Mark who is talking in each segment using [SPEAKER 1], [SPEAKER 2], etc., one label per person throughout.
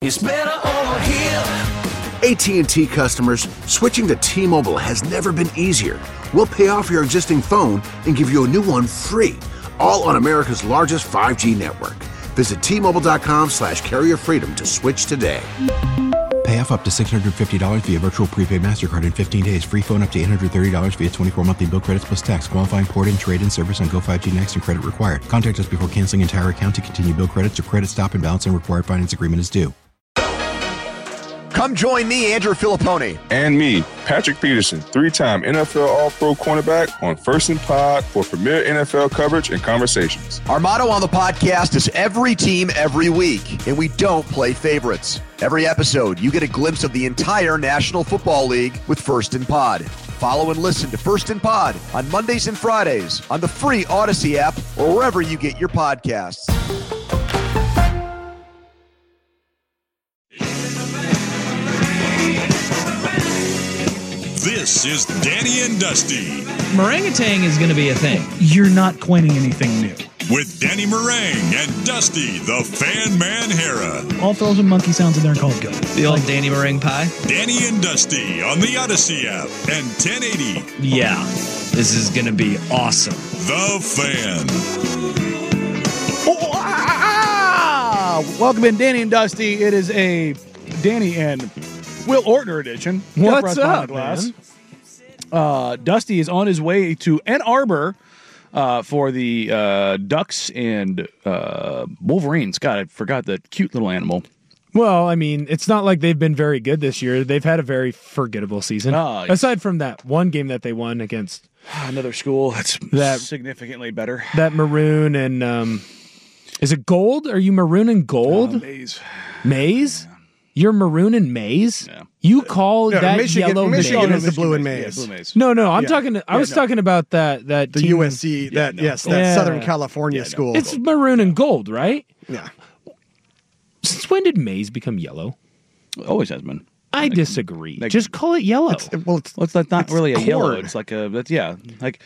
[SPEAKER 1] It's better over here.
[SPEAKER 2] AT&T customers, switching to T-Mobile has never been easier. We'll pay off your existing phone and give you a new one free, all on America's largest 5G network. Visit T-Mobile.com/carrierfreedom to switch today.
[SPEAKER 3] Pay off up to $650 via virtual prepaid MasterCard in 15 days. Free phone up to $830 via 24 monthly bill credits plus tax. Qualifying port and trade-in service on Go5G Next and credit required. Contact us before canceling entire account to continue bill credits or credit stop and balance and required finance agreement is due.
[SPEAKER 4] Come join me, Andrew Filippone.
[SPEAKER 5] And me, Patrick Peterson, 3-time NFL All-Pro cornerback on First and Pod for premier NFL coverage and conversations.
[SPEAKER 4] Our motto on the podcast is every team, every week, and we don't play favorites. Every episode, you get a glimpse of the entire National Football League with First and Pod. Follow and listen to First and Pod on Mondays and Fridays on the free Odyssey app or wherever you get your podcasts.
[SPEAKER 6] This is Danny and Dusty.
[SPEAKER 7] Meringatang is going to be a thing.
[SPEAKER 8] You're not coining anything new.
[SPEAKER 6] With Danny Meringue and Dusty, the Fan Man Hera.
[SPEAKER 8] I'll throw some monkey sounds in there and call it good.
[SPEAKER 7] The old Danny Meringue pie?
[SPEAKER 6] Danny and Dusty on the Odyssey app and 1080.
[SPEAKER 7] Yeah, this is going to be awesome.
[SPEAKER 6] The Fan.
[SPEAKER 8] Welcome in, Danny and Dusty. It is a Danny and Will Ortner edition.
[SPEAKER 9] What's up, man?
[SPEAKER 8] Dusty is on his way to Ann Arbor for the Ducks and Wolverines. God, I forgot that cute little animal.
[SPEAKER 9] Well, I mean, it's not like they've been very good this year. They've had a very forgettable season. Aside from that one game that they won against
[SPEAKER 8] another school that's significantly better.
[SPEAKER 9] That maroon and is it gold? Are you maroon and gold?
[SPEAKER 8] Maize.
[SPEAKER 9] Maize? You're maroon and maize?
[SPEAKER 8] Yeah.
[SPEAKER 9] You call that
[SPEAKER 10] Michigan,
[SPEAKER 9] yellow
[SPEAKER 10] Michigan
[SPEAKER 9] maize?
[SPEAKER 10] is the blue and maize.
[SPEAKER 8] Yeah, blue maize.
[SPEAKER 9] No, I'm talking. I was talking about that
[SPEAKER 10] the
[SPEAKER 9] team.
[SPEAKER 10] USC. That Southern California school.
[SPEAKER 9] It's maroon and gold, right?
[SPEAKER 10] Yeah.
[SPEAKER 9] Since when did maize become yellow?
[SPEAKER 8] Always has been.
[SPEAKER 9] I disagree. Just call it yellow.
[SPEAKER 8] It's not really a yellow. It's like a okay.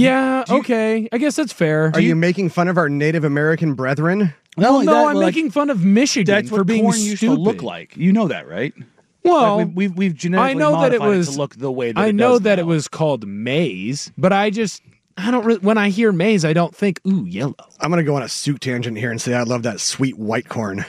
[SPEAKER 9] I guess that's fair.
[SPEAKER 10] Are you making fun of our Native American brethren?
[SPEAKER 9] No, I'm making fun of Michigan for being
[SPEAKER 8] corn
[SPEAKER 9] stupid.
[SPEAKER 8] used to look like. You know that, right?
[SPEAKER 9] Well,
[SPEAKER 8] we've genetically
[SPEAKER 9] I know
[SPEAKER 8] modified
[SPEAKER 9] that it was
[SPEAKER 8] to look the way that
[SPEAKER 9] I
[SPEAKER 8] it
[SPEAKER 9] know
[SPEAKER 8] does
[SPEAKER 9] that
[SPEAKER 8] now.
[SPEAKER 9] it was called maize, but I don't really, when I hear maize, I don't think ooh yellow.
[SPEAKER 10] I'm gonna go on a suit tangent here and say I love that sweet white corn.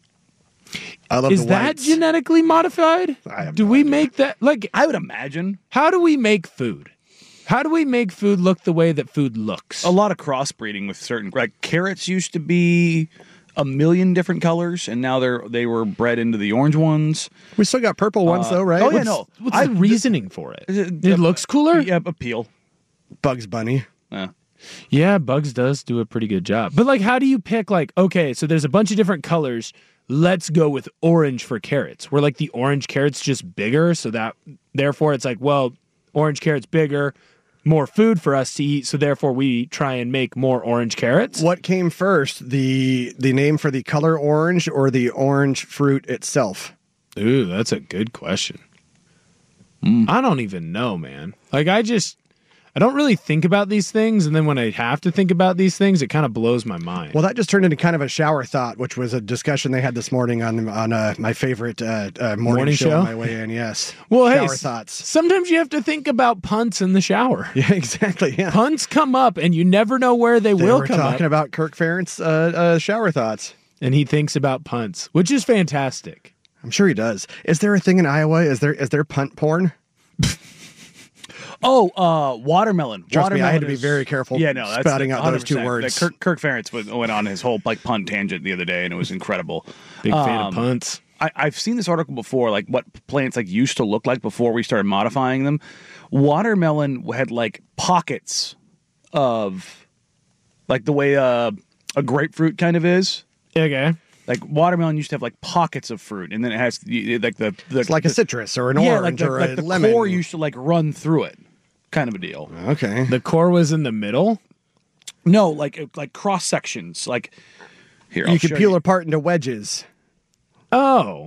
[SPEAKER 10] I love
[SPEAKER 9] Is
[SPEAKER 10] the
[SPEAKER 9] that
[SPEAKER 10] whites.
[SPEAKER 9] genetically modified?
[SPEAKER 10] Do
[SPEAKER 9] we make that like?
[SPEAKER 8] I would imagine.
[SPEAKER 9] How do we make food? How do we make food look the way that food looks?
[SPEAKER 8] A lot of crossbreeding with certain carrots used to be a million different colors, and now they were bred into the orange ones.
[SPEAKER 10] We still got purple ones though, right?
[SPEAKER 9] What's the reasoning for it? It looks cooler.
[SPEAKER 8] Yeah, appeal.
[SPEAKER 10] Bugs Bunny.
[SPEAKER 9] Yeah, Bugs does do a pretty good job. But how do you pick okay, so there's a bunch of different colors. Let's go with orange for carrots. Where the orange carrot's just bigger, so that therefore it's orange carrot's bigger, more food for us to eat, so therefore we try and make more orange carrots.
[SPEAKER 10] What came first, the name for the color orange or the orange fruit itself?
[SPEAKER 9] Ooh, that's a good question. I don't even know, man. I don't really think about these things, and then when I have to think about these things, it kind of blows my mind.
[SPEAKER 10] Well, that just turned into kind of a shower thought, which was a discussion they had this morning on my favorite morning show on my way in. Yes.
[SPEAKER 9] Well,
[SPEAKER 10] shower thoughts.
[SPEAKER 9] Sometimes you have to think about punts in the shower.
[SPEAKER 10] Yeah, exactly. Yeah.
[SPEAKER 9] Punts come up, and you never know where they will come up.
[SPEAKER 10] We're talking about Kirk Ferentz shower thoughts,
[SPEAKER 9] and he thinks about punts, which is fantastic.
[SPEAKER 10] I'm sure he does. Is there a thing in Iowa? Is there punt porn?
[SPEAKER 8] Watermelon.
[SPEAKER 10] Trust me, I had to be
[SPEAKER 8] is-
[SPEAKER 10] very careful spouting out those two
[SPEAKER 8] 100%.
[SPEAKER 10] words.
[SPEAKER 8] Kirk Ferentz went on his whole punt tangent the other day, and it was incredible.
[SPEAKER 9] Big fan of punts.
[SPEAKER 8] I've seen this article before, what plants used to look like before we started modifying them. Watermelon had pockets of the way a grapefruit kind of is.
[SPEAKER 9] Okay.
[SPEAKER 8] Watermelon used to have pockets of fruit, and then it has
[SPEAKER 10] it's like a citrus or an orange or a
[SPEAKER 8] the
[SPEAKER 10] lemon.
[SPEAKER 8] core used to run through it, kind of a deal.
[SPEAKER 10] Okay.
[SPEAKER 9] The core was in the middle?
[SPEAKER 8] No, like cross sections. Here,
[SPEAKER 10] you could peel apart into wedges.
[SPEAKER 9] Oh.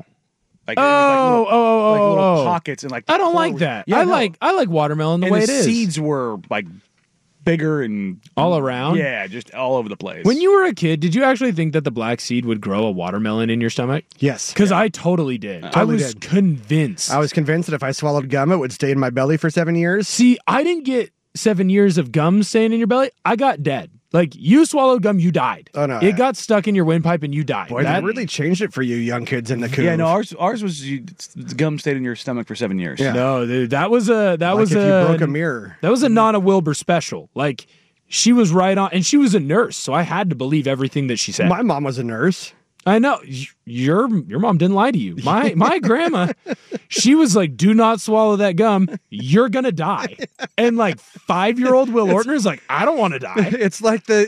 [SPEAKER 8] Little pockets and
[SPEAKER 9] I don't like that.
[SPEAKER 8] Yeah,
[SPEAKER 9] I like watermelon the way it is.
[SPEAKER 8] Seeds were bigger and
[SPEAKER 9] all around.
[SPEAKER 8] Yeah, just all over the place.
[SPEAKER 9] When you were a kid, did you actually think that the black seed would grow a watermelon in your stomach?
[SPEAKER 10] Yes.
[SPEAKER 9] Because I totally did. I was convinced.
[SPEAKER 10] I was convinced that if I swallowed gum, it would stay in my belly for 7 years.
[SPEAKER 9] See, I didn't get 7 years of gum staying in your belly. I got dead. Like, you swallowed gum, you died.
[SPEAKER 10] Oh, no.
[SPEAKER 9] It got stuck in your windpipe and you died.
[SPEAKER 10] Boy, that really changed it for you young kids in the coop.
[SPEAKER 8] Yeah, no, ours was the gum stayed in your stomach for 7 years.
[SPEAKER 10] Yeah.
[SPEAKER 9] No, dude, that was if
[SPEAKER 10] you broke a mirror.
[SPEAKER 9] That was a Nana Wilbur special. Like, she was right on, and she was a nurse, so I had to believe everything that she said.
[SPEAKER 10] My mom was a nurse.
[SPEAKER 9] I know. Your mom didn't lie to you. My grandma, she was like, do not swallow that gum. You're going to die. And like 5-year-old Will Ortner is like, I don't want to die.
[SPEAKER 10] It's like the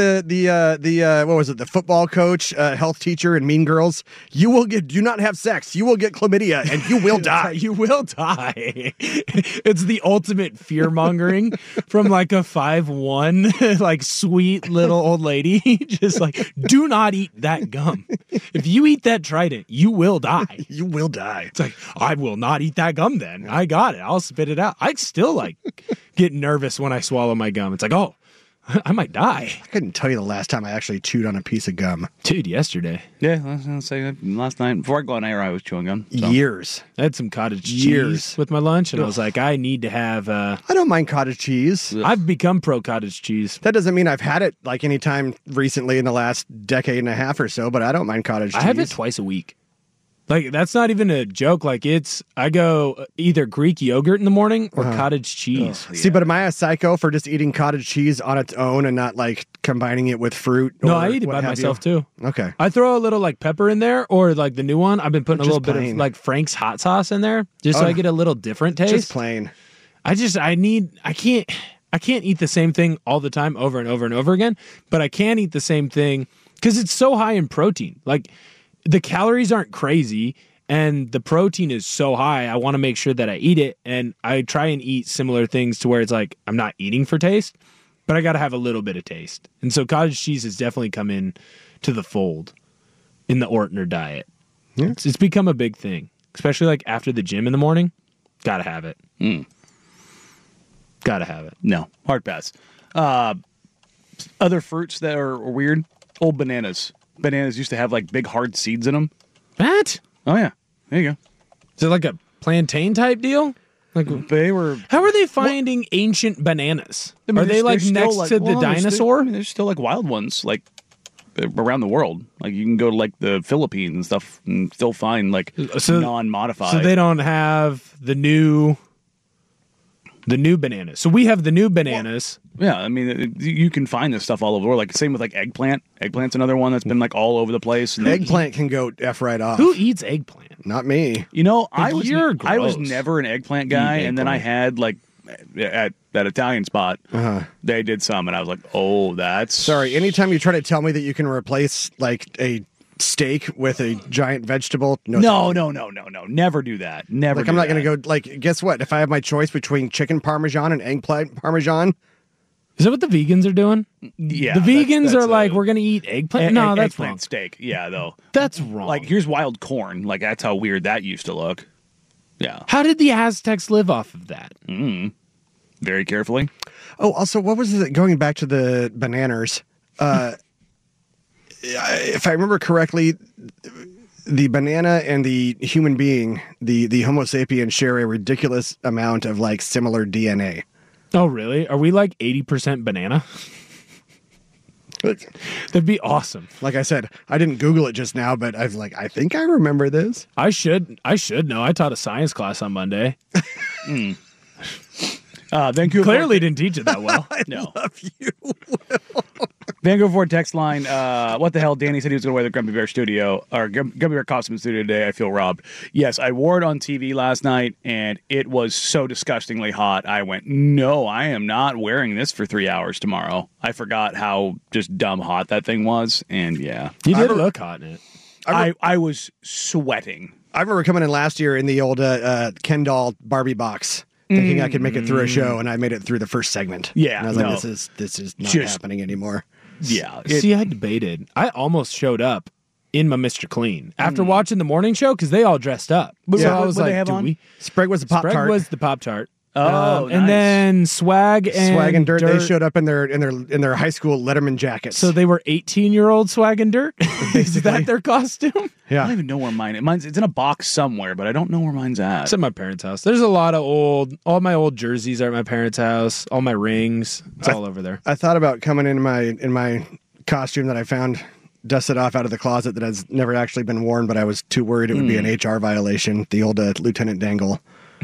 [SPEAKER 10] what was it? The football coach, health teacher in Mean Girls. Do not have sex. You will get chlamydia and you will die.
[SPEAKER 9] You will die. It's the ultimate fear mongering from like a 5'1", like sweet little old lady. Just like, do not eat that gum. If you eat that Trident, you will die.
[SPEAKER 10] You will die.
[SPEAKER 9] It's like, I will not eat that gum then. I got it. I'll spit it out. I still like get nervous when I swallow my gum. It's like, oh, I might die.
[SPEAKER 10] I couldn't tell you the last time I actually chewed on a piece of gum.
[SPEAKER 9] Dude, yesterday.
[SPEAKER 8] Yeah, I was going to say last night. Before I go on air, I was chewing gum. So.
[SPEAKER 10] Years.
[SPEAKER 9] I had some cottage cheese with my lunch, and I was like, I need to have...
[SPEAKER 10] I don't mind cottage cheese.
[SPEAKER 9] I've become pro cottage cheese.
[SPEAKER 10] That doesn't mean I've had it like any time recently in the last decade and a half or so, but I don't mind cottage cheese.
[SPEAKER 9] I have it twice a week. Like, that's not even a joke. Like, I go either Greek yogurt in the morning or cottage cheese.
[SPEAKER 10] See, but am I a psycho for just eating cottage cheese on its own and not like combining it with fruit?
[SPEAKER 9] No, I eat it by myself too.
[SPEAKER 10] Okay.
[SPEAKER 9] I throw a little like pepper in there, or like the new one, I've been putting a little bit of like Frank's hot sauce in there just so I get a little different taste.
[SPEAKER 10] Just plain.
[SPEAKER 9] I can't eat the same thing all the time over and over and over again, but I can eat the same thing because it's so high in protein. Like, the calories aren't crazy and the protein is so high. I want to make sure that I eat it, and I try and eat similar things to where it's like I'm not eating for taste, but I got to have a little bit of taste. And so cottage cheese has definitely come in to the fold in the Ortner diet. Yeah. It's become a big thing, especially like after the gym in the morning. Got to have it. Got to have it.
[SPEAKER 8] No, hard pass. Other fruits that are weird, old bananas. Bananas used to have like big hard seeds in them.
[SPEAKER 9] What?
[SPEAKER 8] Oh yeah, there you go.
[SPEAKER 9] Is it like a plantain type deal? Like
[SPEAKER 8] they were.
[SPEAKER 9] How are they finding ancient bananas? Are they like next to the dinosaur?
[SPEAKER 8] There's still like wild ones like around the world. Like you can go to like the Philippines and stuff and still find like non-modified.
[SPEAKER 9] So they don't have the new bananas. So we have the new bananas.
[SPEAKER 8] Well, yeah, I mean, you can find this stuff all over the world. Like same with like eggplant. Eggplant's another one that's been like all over the place. And
[SPEAKER 10] eggplant can go F right off.
[SPEAKER 9] Who eats eggplant?
[SPEAKER 10] Not me.
[SPEAKER 8] You know, I was never an eggplant guy, and then I had like at that Italian spot, they did some, and I was like, oh, that's...
[SPEAKER 10] Sorry, anytime you try to tell me that you can replace like a steak with a giant vegetable,
[SPEAKER 8] no, never do that. Never.
[SPEAKER 10] Like I'm not going to go. Like, guess what? If I have my choice between chicken parmesan and eggplant parmesan,
[SPEAKER 9] is that what the vegans are doing?
[SPEAKER 8] Yeah,
[SPEAKER 9] the vegans are like, we're going to eat eggplant. No, that's
[SPEAKER 8] eggplant
[SPEAKER 9] wrong.
[SPEAKER 8] Steak. Yeah, though
[SPEAKER 9] that's wrong.
[SPEAKER 8] Like here's wild corn. Like that's how weird that used to look. Yeah.
[SPEAKER 9] How did the Aztecs live off of that?
[SPEAKER 8] Very carefully.
[SPEAKER 10] Oh, also, what was it? Going back to the bananas. If I remember correctly, the banana and the human being, the Homo sapiens, share a ridiculous amount of like similar DNA.
[SPEAKER 9] Oh, really? Are we like 80% banana? That'd be awesome.
[SPEAKER 10] Like I said, I didn't Google it just now, but I think I remember this.
[SPEAKER 9] I should know. I taught a science class on Monday.
[SPEAKER 8] Vancouver
[SPEAKER 9] clearly didn't teach it that well.
[SPEAKER 10] I love you, Will.
[SPEAKER 8] Vancouver Ford text line, what the hell? Danny said he was going to wear the Grumpy Bear studio, or Grumpy Bear costume studio today. I feel robbed. Yes, I wore it on TV last night, and it was so disgustingly hot. I went, no, I am not wearing this for 3 hours tomorrow. I forgot how just dumb hot that thing was, and yeah.
[SPEAKER 9] You did look hot in it.
[SPEAKER 8] I was sweating.
[SPEAKER 10] I remember coming in last year in the old Ken doll Barbie box, thinking I could make it through a show, and I made it through the first segment.
[SPEAKER 8] Yeah,
[SPEAKER 10] and I was like, this is not happening anymore.
[SPEAKER 8] Yeah.
[SPEAKER 9] See, I debated. I almost showed up in my Mr. Clean after watching the morning show because they all dressed up.
[SPEAKER 8] So
[SPEAKER 9] I was like,
[SPEAKER 8] Sprague
[SPEAKER 10] was the Pop-Tart.
[SPEAKER 9] Sprague was the Pop-Tart.
[SPEAKER 8] Oh,
[SPEAKER 9] and then Swag and
[SPEAKER 10] Dirt, they showed up in their high school Letterman jackets.
[SPEAKER 9] So they were 18-year-old Swag and Dirt. Is that their costume?
[SPEAKER 8] I don't even know where mine's. It's in a box somewhere, but I don't know where mine's at.
[SPEAKER 9] It's at my parents' house. There's a lot of all my old jerseys are at my parents' house. All my rings, it's all over there.
[SPEAKER 10] I thought about coming in my costume that I found dusted off out of the closet that has never actually been worn, but I was too worried it would be an HR violation. The old Lieutenant Dangle.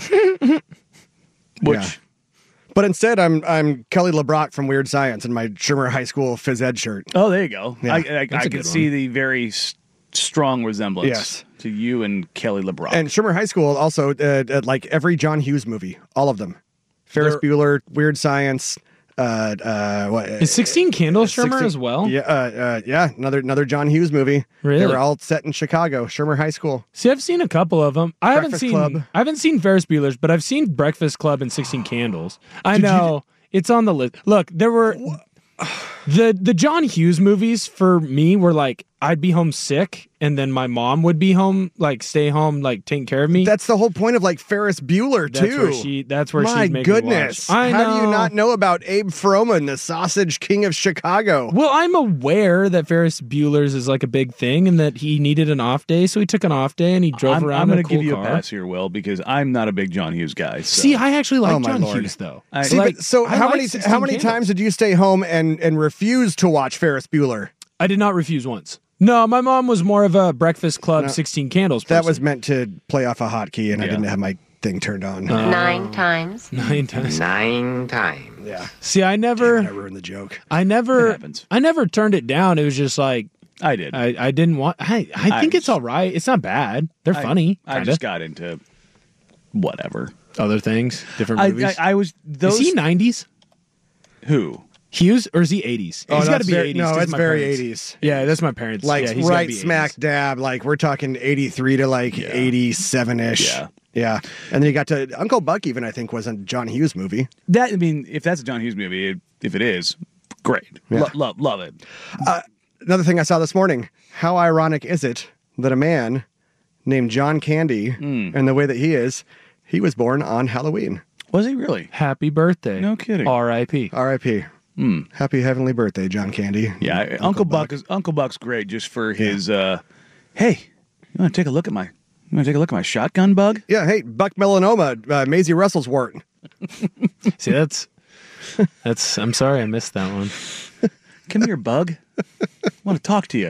[SPEAKER 10] But instead, I'm Kelly LeBrock from Weird Science in my Shermer High School phys ed shirt.
[SPEAKER 8] Oh, there you go.
[SPEAKER 10] Yeah.
[SPEAKER 8] I can see the very strong resemblance
[SPEAKER 10] Yes.
[SPEAKER 8] to you and Kelly LeBrock.
[SPEAKER 10] And Shermer High School also, like every John Hughes movie, all of them. Ferris Bueller, Weird Science.
[SPEAKER 9] Is 16 Candles Shermer as well?
[SPEAKER 10] Yeah, another John Hughes movie.
[SPEAKER 9] Really?
[SPEAKER 10] They were all set in Chicago, Shermer High School.
[SPEAKER 9] See, I've seen a couple of them. I haven't
[SPEAKER 10] Club.
[SPEAKER 9] seen Ferris Bueller's, but I've seen Breakfast Club and 16 Candles. I know it's on the list. Look, there were the John Hughes movies for me were like I'd be home sick, and then my mom would be home, like stay home, like taking care of me.
[SPEAKER 10] That's the whole point of like Ferris Bueller too.
[SPEAKER 9] That's where
[SPEAKER 10] My
[SPEAKER 9] she's making
[SPEAKER 10] goodness.
[SPEAKER 9] Me watch.
[SPEAKER 10] How do you not know about Abe Froman, the Sausage King of Chicago?
[SPEAKER 9] Well, I'm aware that Ferris Bueller's is like a big thing, and that he needed an off day, so he took an off day and he drove around.
[SPEAKER 8] I'm
[SPEAKER 9] going
[SPEAKER 8] to give you a pass here, Will, because I'm not a big John Hughes guy. So.
[SPEAKER 9] See, I actually like John
[SPEAKER 10] Lord.
[SPEAKER 9] Hughes though.
[SPEAKER 10] How many times did you stay home and refuse to watch Ferris Bueller?
[SPEAKER 9] I did not refuse once. No, my mom was more of a Breakfast Club 16 Candles person.
[SPEAKER 10] That was meant to play off a hotkey, and I didn't have my thing turned on.
[SPEAKER 11] 9 times.
[SPEAKER 9] 9 times.
[SPEAKER 11] 9 times.
[SPEAKER 10] Yeah.
[SPEAKER 9] See, I never.
[SPEAKER 10] I ruined the joke.
[SPEAKER 9] I never turned it down. It was just like
[SPEAKER 8] I did.
[SPEAKER 9] I didn't want. I think it's all right. It's not bad. They're funny.
[SPEAKER 8] I just got into whatever
[SPEAKER 9] other things, different movies.
[SPEAKER 8] I was.
[SPEAKER 9] Is he 90s?
[SPEAKER 8] Who?
[SPEAKER 9] Hughes, or is he 80s?
[SPEAKER 10] Oh,
[SPEAKER 9] he's got to be 80s.
[SPEAKER 10] No, it's
[SPEAKER 9] my
[SPEAKER 10] very
[SPEAKER 9] parents.
[SPEAKER 10] 80s.
[SPEAKER 9] Yeah, that's my parents.
[SPEAKER 10] Like
[SPEAKER 9] yeah, he's
[SPEAKER 10] right
[SPEAKER 9] be
[SPEAKER 10] smack
[SPEAKER 9] 80s.
[SPEAKER 10] dab. Like we're talking 83 to like 87-ish.
[SPEAKER 8] Yeah.
[SPEAKER 10] Yeah. And then you got to Uncle Buck even, I think, was a John Hughes movie.
[SPEAKER 8] That, I mean, if that's a John Hughes movie, if it is, great.
[SPEAKER 10] Yeah.
[SPEAKER 8] Love it.
[SPEAKER 10] Another thing I saw this morning. How ironic is it that a man named John Candy, and the way that he was born on Halloween.
[SPEAKER 8] Was he really?
[SPEAKER 9] Happy birthday.
[SPEAKER 8] No kidding.
[SPEAKER 9] R.I.P.
[SPEAKER 10] R.I.P. Happy heavenly birthday, John Candy.
[SPEAKER 8] Yeah, Uncle Buck's great just for his. Hey, you want to take a look at my shotgun bug?
[SPEAKER 10] Yeah. Hey, Buck melanoma, Maisie Russell's wart.
[SPEAKER 9] See, that's. I'm sorry, I missed that one.
[SPEAKER 8] Come here, bug. I want to talk to you.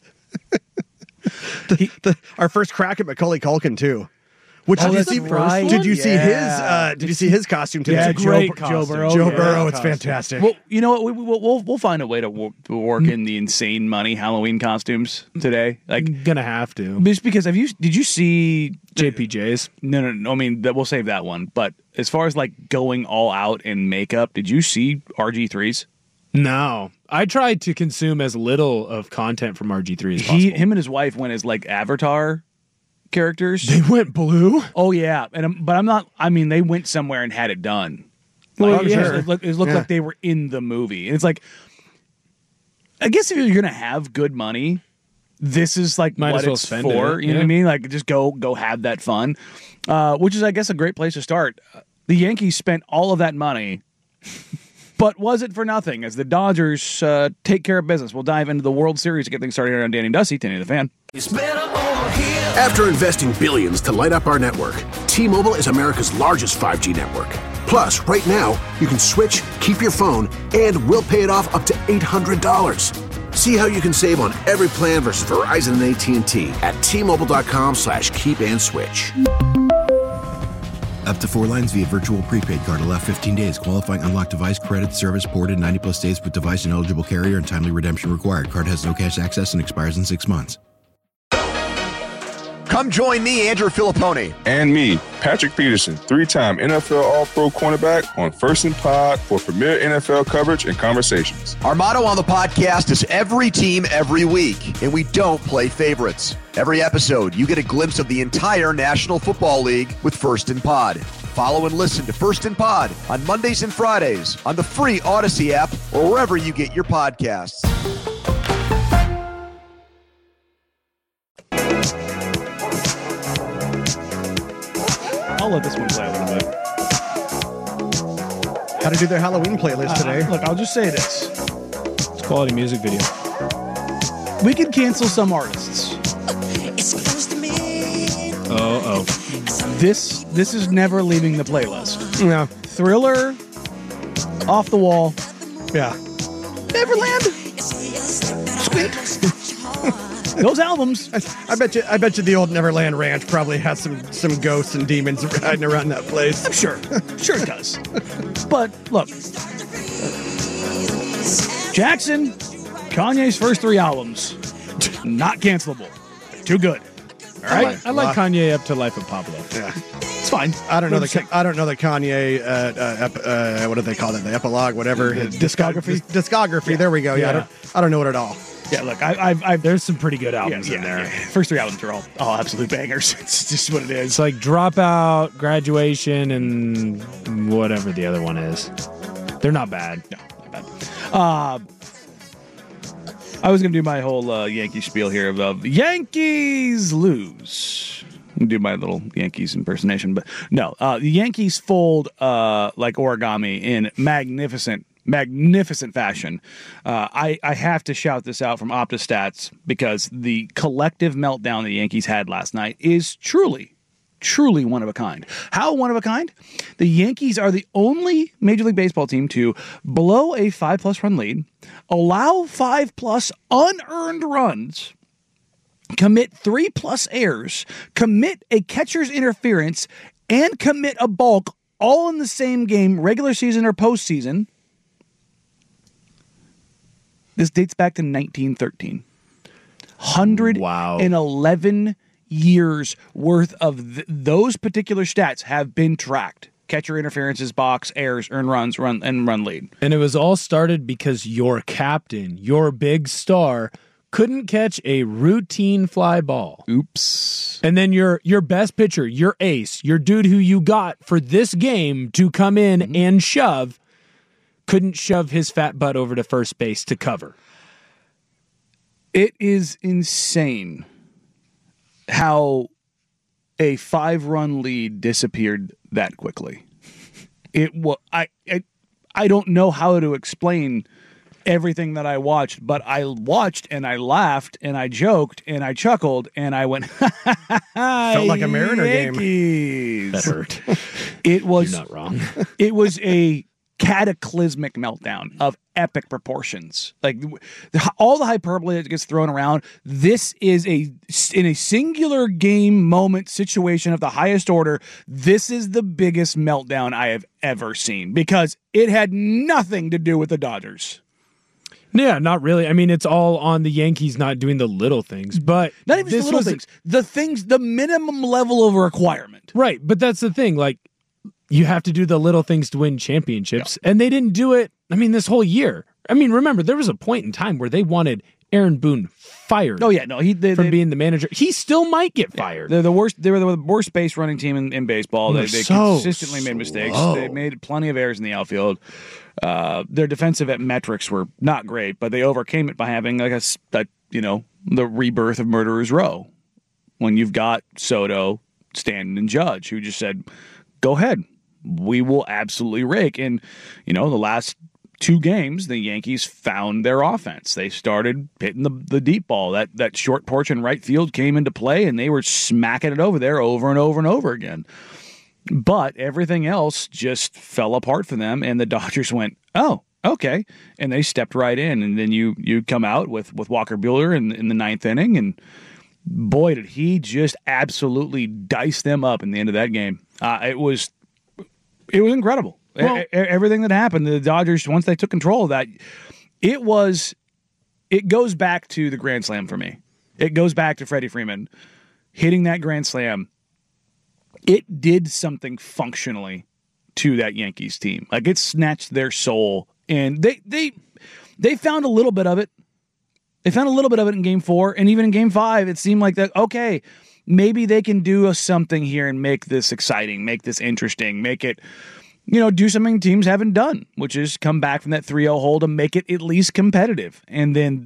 [SPEAKER 10] Our first crack at Macaulay Culkin too. Which
[SPEAKER 8] Oh,
[SPEAKER 10] did you
[SPEAKER 8] that's
[SPEAKER 10] see?
[SPEAKER 8] right.
[SPEAKER 10] Did you see
[SPEAKER 8] Yeah.
[SPEAKER 10] his? Did you see his costume today?
[SPEAKER 8] Yeah,
[SPEAKER 10] It's a
[SPEAKER 8] great
[SPEAKER 10] Joe
[SPEAKER 8] costume.
[SPEAKER 10] Burrow.
[SPEAKER 8] Joe
[SPEAKER 10] Joe
[SPEAKER 8] Burrow
[SPEAKER 10] Burrow. It's
[SPEAKER 8] costume.
[SPEAKER 10] fantastic.
[SPEAKER 8] Well, you know what? We'll find a way to work in the insane money Halloween costumes today. Like,
[SPEAKER 9] Gonna have to.
[SPEAKER 8] just because did you see
[SPEAKER 9] JPJs?
[SPEAKER 8] No. I mean, we'll save that one. But as far as like going all out in makeup, did you see RG3's?
[SPEAKER 9] No, I tried to consume as little of content from RG3 as possible.
[SPEAKER 8] Him and his wife went as like Avatar characters.
[SPEAKER 9] They went blue.
[SPEAKER 8] Oh yeah, but I'm not. I mean, they went somewhere and had it done.
[SPEAKER 9] Well,
[SPEAKER 8] Like,
[SPEAKER 9] yeah.
[SPEAKER 8] it looked like they were in the movie, and it's like, I guess if you're gonna have good money, this is like
[SPEAKER 9] Might
[SPEAKER 8] what
[SPEAKER 9] as well
[SPEAKER 8] it's
[SPEAKER 9] spend
[SPEAKER 8] for.
[SPEAKER 9] it,
[SPEAKER 8] You know what I
[SPEAKER 9] yeah.
[SPEAKER 8] mean? Like, just go have that fun, which is, I guess, a great place to start. The Yankees spent all of that money. But was it for nothing as the Dodgers take care of business? We'll dive into the World Series to get things started here on Danny and Dusty, Danny the Fan.
[SPEAKER 2] After investing billions to light up our network, T-Mobile is America's largest 5G network. Plus, right now, you can switch, keep your phone, and we'll pay it off up to $800. See how you can save on every plan versus Verizon and AT&T at T-Mobile.com/keep-and-switch.
[SPEAKER 3] Up to 4 lines via virtual prepaid card. Allow 15 days. Qualifying unlocked device credit service ported 90+ days with device and eligible carrier and timely redemption required. Card has no cash access and expires in 6 months.
[SPEAKER 4] Come join me, Andrew Filippone.
[SPEAKER 5] And me, Patrick Peterson, 3-time NFL All-Pro cornerback on First and Pod for premier NFL coverage and conversations.
[SPEAKER 4] Our motto on the podcast is every team, every week, and we don't play favorites. Every episode, you get a glimpse of the entire National Football League with First and Pod. Follow and listen to First and Pod on Mondays and Fridays on the free Odyssey app or wherever you get your podcasts.
[SPEAKER 8] I'll let this one play a little bit.
[SPEAKER 10] How to do their Halloween playlist today.
[SPEAKER 8] Look, I'll just say this.
[SPEAKER 9] It's a quality music video.
[SPEAKER 8] We can cancel some artists.
[SPEAKER 9] Oh.
[SPEAKER 8] This is never leaving the playlist.
[SPEAKER 10] No.
[SPEAKER 8] Thriller, Off the Wall,
[SPEAKER 10] Yeah.
[SPEAKER 8] Neverland, Squint. Those albums.
[SPEAKER 10] I bet you the old Neverland Ranch probably has some ghosts and demons riding around that place.
[SPEAKER 8] I'm sure it does. But look, Jackson, Kanye's first 3 albums, not cancelable. Too good. All right.
[SPEAKER 9] I like Kanye up to Life of Pablo.
[SPEAKER 10] Yeah.
[SPEAKER 8] It's fine.
[SPEAKER 10] I don't know the Kanye. What do they call it? The epilogue, whatever. His
[SPEAKER 8] discography.
[SPEAKER 10] Discography. There we go. Yeah. I don't know it at all.
[SPEAKER 8] Yeah. Look, I've
[SPEAKER 9] There's some pretty good albums in there.
[SPEAKER 8] Yeah. First 3 albums are all absolute bangers. It's just what it is.
[SPEAKER 9] It's like Dropout, Graduation, and whatever the other one is. They're not bad.
[SPEAKER 8] No, not bad. I was going to do my whole Yankee spiel here of Yankees lose. Do my little Yankees impersonation, but no. The Yankees fold like origami in magnificent fashion. I have to shout this out from OptaStats because the collective meltdown the Yankees had last night is truly one of a kind. How one of a kind? The Yankees are the only Major League Baseball team to blow a 5+ run lead, allow 5+ unearned runs, commit 3+ errors, commit a catcher's interference, and commit a balk all in the same game, regular season or postseason. This dates back to 1913. 111 years worth of those particular stats have been tracked. Catcher interferences, box, errors, earned runs, run lead.
[SPEAKER 9] And it was all started because your captain, your big star, couldn't catch a routine fly ball.
[SPEAKER 8] Oops.
[SPEAKER 9] And then your best pitcher, your ace, your dude who you got for this game to come in and shove, couldn't shove his fat butt over to first base to cover.
[SPEAKER 8] It is insane how a 5-run lead disappeared that quickly. I don't know how to explain everything that I watched, but I watched and I laughed and I joked and I chuckled and I went,
[SPEAKER 10] felt like a Mariner
[SPEAKER 8] Yankees.
[SPEAKER 10] game.
[SPEAKER 9] That hurt.
[SPEAKER 8] It was
[SPEAKER 9] You're not wrong.
[SPEAKER 8] It was a cataclysmic meltdown of epic proportions. Like all the hyperbole that gets thrown around, this is in a singular game moment situation of the highest order. This is the biggest meltdown I have ever seen because it had nothing to do with the Dodgers.
[SPEAKER 9] Yeah, not really. I mean, it's all on the Yankees not doing the little things, but
[SPEAKER 8] not even the little things. The minimum level of requirement.
[SPEAKER 9] Right, but that's the thing. Like, you have to do the little things to win championships, and they didn't do it. I mean, this whole year. I mean, remember there was a point in time where they wanted Aaron Boone fired.
[SPEAKER 8] Oh yeah, no,
[SPEAKER 9] from being the manager. He still might get fired.
[SPEAKER 8] They're the worst. They were the worst base running team in baseball. They
[SPEAKER 9] so
[SPEAKER 8] consistently made mistakes.
[SPEAKER 9] slow.
[SPEAKER 8] They made plenty of errors in the outfield. Their defensive metrics were not great, but they overcame it by having the rebirth of Murderers Row when you've got Soto, Stanton, and Judge who just said, "Go ahead, we will absolutely rake." And the last 2 games, the Yankees found their offense. They started hitting the deep ball. That short porch in right field came into play, and they were smacking it over there over and over and over again. But everything else just fell apart for them, and the Dodgers went, "Oh, okay," and they stepped right in. And then you come out with Walker Buehler in the 9th inning, and boy, did he just absolutely dice them up in the end of that game. It was incredible. Well, everything that happened, the Dodgers, once they took control of that, it goes back to the Grand Slam for me. It goes back to Freddie Freeman hitting that Grand Slam. It did something functionally to that Yankees team. Like it snatched their soul, and they found a little bit of it. They found a little bit of it in Game 4, and even in Game 5, it seemed like that. Okay, maybe they can do something here and make this exciting, make this interesting, make it. Do something teams haven't done, which is come back from that 3-0 hole to make it at least competitive. And then,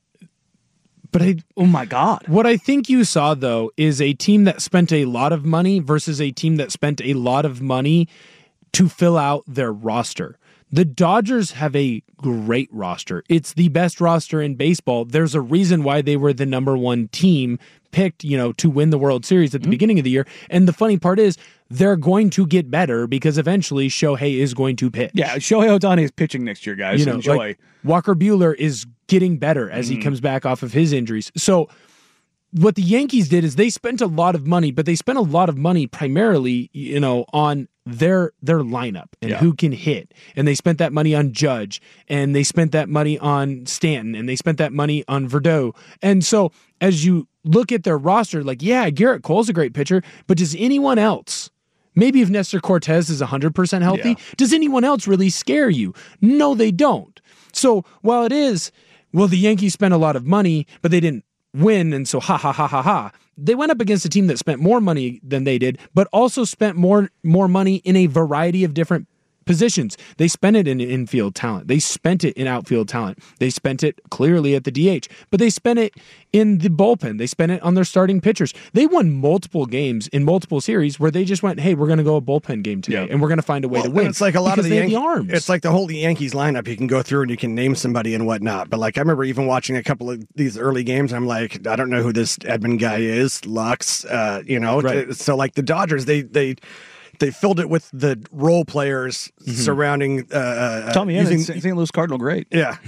[SPEAKER 8] oh my God.
[SPEAKER 9] What I think you saw, though, is a team that spent a lot of money versus a team that spent a lot of money to fill out their roster. The Dodgers have a great roster. It's the best roster in baseball. There's a reason why they were the number one team picked, to win the World Series at the beginning of the year. And the funny part is they're going to get better because eventually Shohei is going to pitch.
[SPEAKER 8] Yeah, Shohei Ohtani is pitching next year, guys. Enjoy.
[SPEAKER 9] Like Walker Buehler is getting better as he comes back off of his injuries. So what the Yankees did is they spent a lot of money, but they spent a lot of money primarily, on their lineup and who can hit. And they spent that money on Judge, and they spent that money on Stanton, and they spent that money on Verdot. And so as you look at their roster, Garrett Cole's a great pitcher, but does anyone else, maybe if Nestor Cortez is 100% healthy, does anyone else really scare you? No, they don't. So while the Yankees spent a lot of money, but they didn't win, and so they went up against a team that spent more money than they did, but also spent more money in a variety of different positions. They spent it in infield talent. They spent it in outfield talent. They spent it clearly at the DH, but they spent it in the bullpen. They spent it on their starting pitchers. They won multiple games in multiple series where they just went, hey, we're going to go a bullpen game today, and we're going to find a way to win.
[SPEAKER 10] It's like a lot of the
[SPEAKER 9] arms.
[SPEAKER 10] It's like the whole Yankees lineup. You can go through and you can name somebody and whatnot. But I remember even watching a couple of these early games. I'm like, I don't know who this Edman guy is. Lux,
[SPEAKER 9] Right.
[SPEAKER 10] So the Dodgers, they filled it with the role players surrounding
[SPEAKER 8] Tommy Evans, St. Louis Cardinal, great.
[SPEAKER 10] Yeah.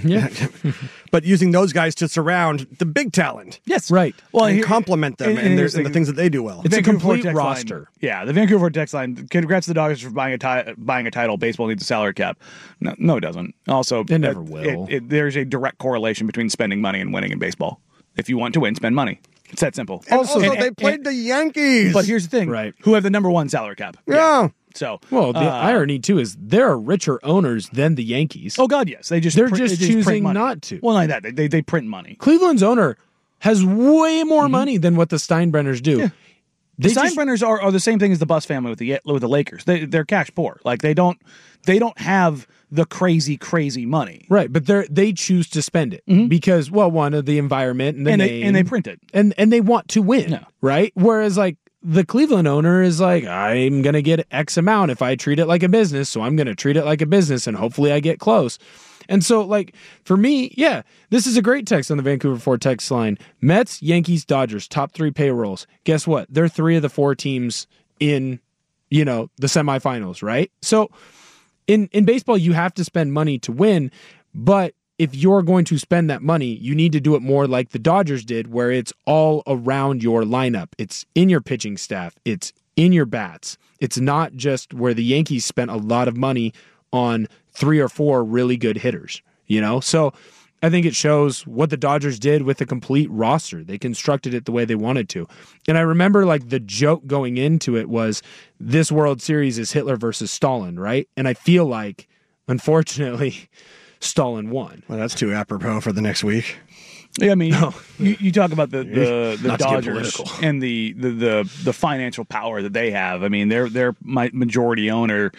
[SPEAKER 10] But using those guys to surround the big talent.
[SPEAKER 8] Yes.
[SPEAKER 9] Right.
[SPEAKER 10] Well, and complement them and the things that they do well.
[SPEAKER 9] It's a complete roster.
[SPEAKER 8] The Vancouver text line. Congrats to the Dodgers for buying a title. Baseball needs a salary cap. No, it doesn't. Also,
[SPEAKER 9] it never will.
[SPEAKER 8] There's a direct correlation between spending money and winning in baseball. If you want to win, spend money. It's that simple.
[SPEAKER 10] Also, they played the Yankees.
[SPEAKER 8] But here's the thing,
[SPEAKER 9] right?
[SPEAKER 8] Who have the number one salary cap?
[SPEAKER 10] Yeah.
[SPEAKER 8] So,
[SPEAKER 9] the irony too is there are richer owners than the Yankees.
[SPEAKER 8] Oh God, yes. They're just
[SPEAKER 9] choosing not to.
[SPEAKER 8] Well, not that they print money.
[SPEAKER 9] Cleveland's owner has way more money than what the Steinbrenners do.
[SPEAKER 8] Yeah. The Steinbrenners are the same thing as the Buss family with the Lakers. They're cash poor. They don't have the crazy money.
[SPEAKER 9] Right, but they choose to spend it because, one of the environment and the name.
[SPEAKER 8] And they print it.
[SPEAKER 9] And they want to win, right? Whereas, the Cleveland owner is I'm going to get X amount if I treat it like a business, so I'm going to treat it like a business, and hopefully I get close. And so, for me, this is a great text on the Vancouver 4 text line. Mets, Yankees, Dodgers, top 3 payrolls. Guess what? They're 3 of the 4 teams in, the semifinals, right? So, In baseball, you have to spend money to win, but if you're going to spend that money, you need to do it more like the Dodgers did, where it's all around your lineup. It's in your pitching staff. It's in your bats. It's not just where the Yankees spent a lot of money on 3 or 4 really good hitters, So I think it shows what the Dodgers did with a complete roster. They constructed it the way they wanted to. And I remember the joke going into it was this World Series is Hitler versus Stalin, right? And I feel like, unfortunately, Stalin won.
[SPEAKER 10] Well, that's too apropos for the next week.
[SPEAKER 8] Yeah, I mean, you talk about the Dodgers and the financial power that they have. I mean, their majority owner,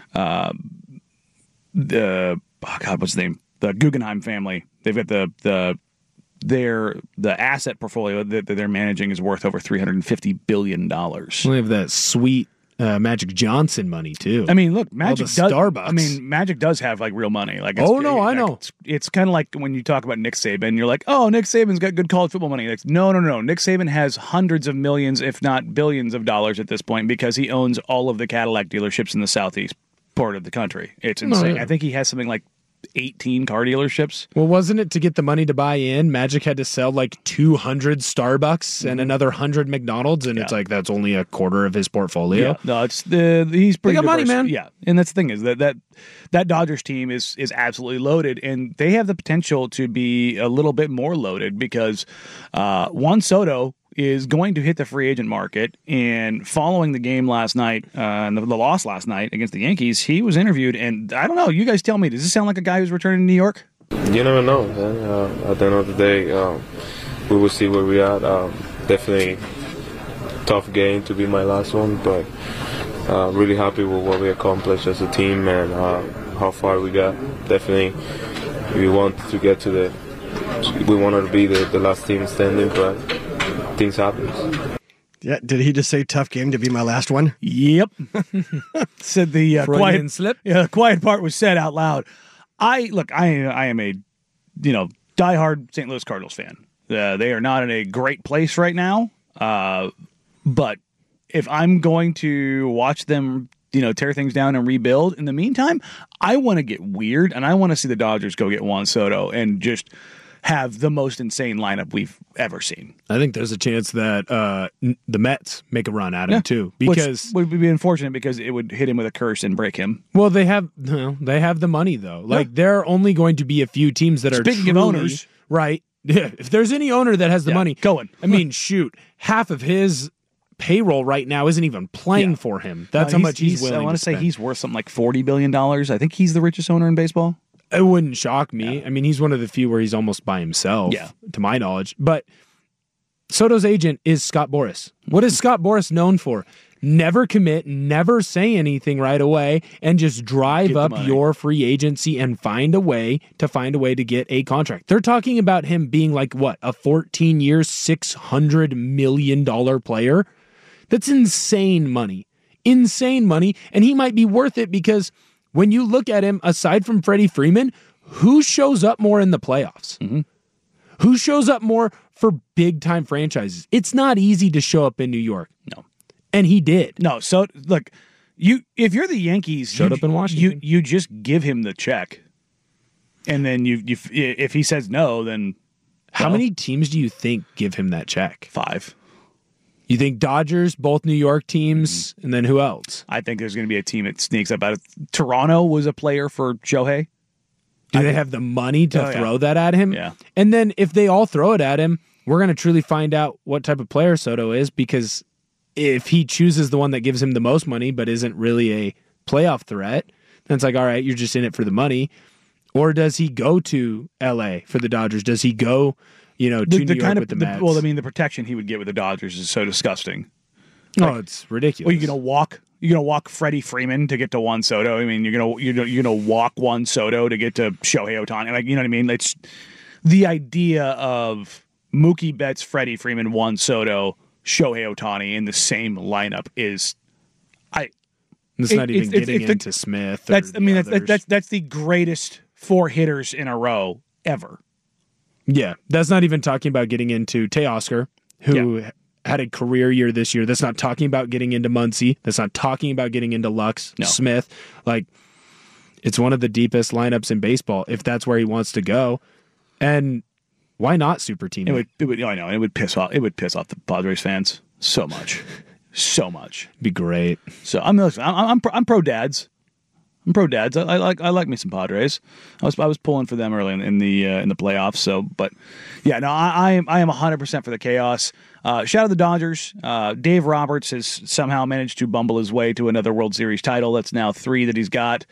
[SPEAKER 8] what's his name? The Guggenheim family. They've got the asset portfolio that they're managing is worth over $350 billion.
[SPEAKER 9] They have that sweet Magic Johnson money too.
[SPEAKER 8] I mean, look, Magic does.
[SPEAKER 9] Starbucks.
[SPEAKER 8] I mean, Magic does have real money.
[SPEAKER 9] I know.
[SPEAKER 8] It's kind of like when you talk about Nick Saban. You're like, oh, Nick Saban's got good college football money. No. Nick Saban has hundreds of millions, if not billions, of dollars at this point because he owns all of the Cadillac dealerships in the southeast part of the country. It's insane.
[SPEAKER 9] Oh, yeah.
[SPEAKER 8] I think he has something like 18 car dealerships.
[SPEAKER 9] Well, wasn't it to get the money to buy in, Magic had to sell 200 Starbucks and another 100 McDonald's, and it's that's only a quarter of his portfolio.
[SPEAKER 8] Yeah. No, he's pretty
[SPEAKER 9] got money, man.
[SPEAKER 8] Yeah, and that's the thing is that Dodgers team is absolutely loaded, and they have the potential to be a little bit more loaded because Juan Soto is going to hit the free agent market. And following the game last night, and the loss last night against the Yankees, he was interviewed. And I don't know, you guys tell me, does this sound like a guy who's returning to New York?
[SPEAKER 12] You never know, man. At the end of the day, we will see where we are. Definitely tough game to be my last one, but really happy with what we accomplished as a team and how far we got. Definitely, we wanted to get we wanted to be the last team standing, but things happen.
[SPEAKER 10] Yeah, did he just say tough game to be my last one?
[SPEAKER 8] Yep. Said the
[SPEAKER 9] Freudian slip.
[SPEAKER 8] Quiet part was said out loud. I am a diehard St. Louis Cardinals fan. They are not in a great place right now. But if I'm going to watch them, tear things down and rebuild, in the meantime, I want to get weird and I want to see the Dodgers go get Juan Soto and just have the most insane lineup we've ever seen.
[SPEAKER 9] I think there's a chance that the Mets make a run at him too, because
[SPEAKER 8] which would be unfortunate because it would hit him with a curse and break him.
[SPEAKER 9] Well, they have the money though. Like there are only going to be a few teams that are
[SPEAKER 8] speaking of owners,
[SPEAKER 9] right? Yeah, if there's any owner that has the money
[SPEAKER 8] going,
[SPEAKER 9] I mean, shoot, half of his payroll right now isn't even playing for him. That's how much he's willing.
[SPEAKER 8] I want
[SPEAKER 9] to
[SPEAKER 8] say
[SPEAKER 9] spend.
[SPEAKER 8] he's worth something like $40 billion. I think he's the richest owner in baseball.
[SPEAKER 9] It wouldn't shock me. Yeah. I mean, he's one of the few where he's almost by himself, to my knowledge. But Soto's agent is Scott Boras. What is Scott Boras known for? Never commit, never say anything right away, and just drive up your free agency and find a way to get a contract. They're talking about him being like, what, a 14-year, $600 million player? That's insane money. Insane money. And he might be worth it because when you look at him, aside from Freddie Freeman, who shows up more in the playoffs?
[SPEAKER 8] Mm-hmm.
[SPEAKER 9] Who shows up more for big-time franchises? It's not easy to show up in New York.
[SPEAKER 8] No.
[SPEAKER 9] And he did.
[SPEAKER 8] No, so, look, if you're the Yankees,
[SPEAKER 9] showed up in Washington.
[SPEAKER 8] You just give him the check. And then if he says no, then...
[SPEAKER 9] How many teams do you think give him that check?
[SPEAKER 8] 5.
[SPEAKER 9] You think Dodgers, both New York teams, and then who else?
[SPEAKER 8] I think there's going to be a team that sneaks up out of Toronto was a player for Shohei.
[SPEAKER 9] Do they have the money to throw that at him?
[SPEAKER 8] Yeah.
[SPEAKER 9] And then if they all throw it at him, we're going to truly find out what type of player Soto is, because if he chooses the one that gives him the most money but isn't really a playoff threat, then it's like, all right, you're just in it for the money. Or does he go to L.A. for the Dodgers? Does he go... to New York with the Mets.
[SPEAKER 8] Well, I mean, the protection he would get with the Dodgers is so disgusting.
[SPEAKER 9] It's ridiculous.
[SPEAKER 8] Well, you're gonna walk Freddie Freeman to get to Juan Soto. I mean, you're gonna walk Juan Soto to get to Shohei Ohtani. Like, you know what I mean? It's the idea of Mookie Betts, Freddie Freeman, Juan Soto, Shohei Ohtani in the same lineup is.
[SPEAKER 9] It's not even getting into Smith.
[SPEAKER 8] That's the greatest 4 hitters in a row ever.
[SPEAKER 9] Yeah, that's not even talking about getting into Teoscar, who had a career year this year. That's not talking about getting into Muncy. That's not talking about getting into Lux, Smith. Like, it's one of the deepest lineups in baseball, if that's where he wants to go. And why not super team?
[SPEAKER 8] I know. It would piss off the Padres fans so much. So much.
[SPEAKER 9] Be great.
[SPEAKER 8] So I'm pro Dads. I'm pro Dads. I like me some Padres. I was pulling for them early in the playoffs. So, but yeah, no, I am 100% for the chaos. Shout out the Dodgers. Dave Roberts has somehow managed to bumble his way to another World Series title. That's now 3 that he's got.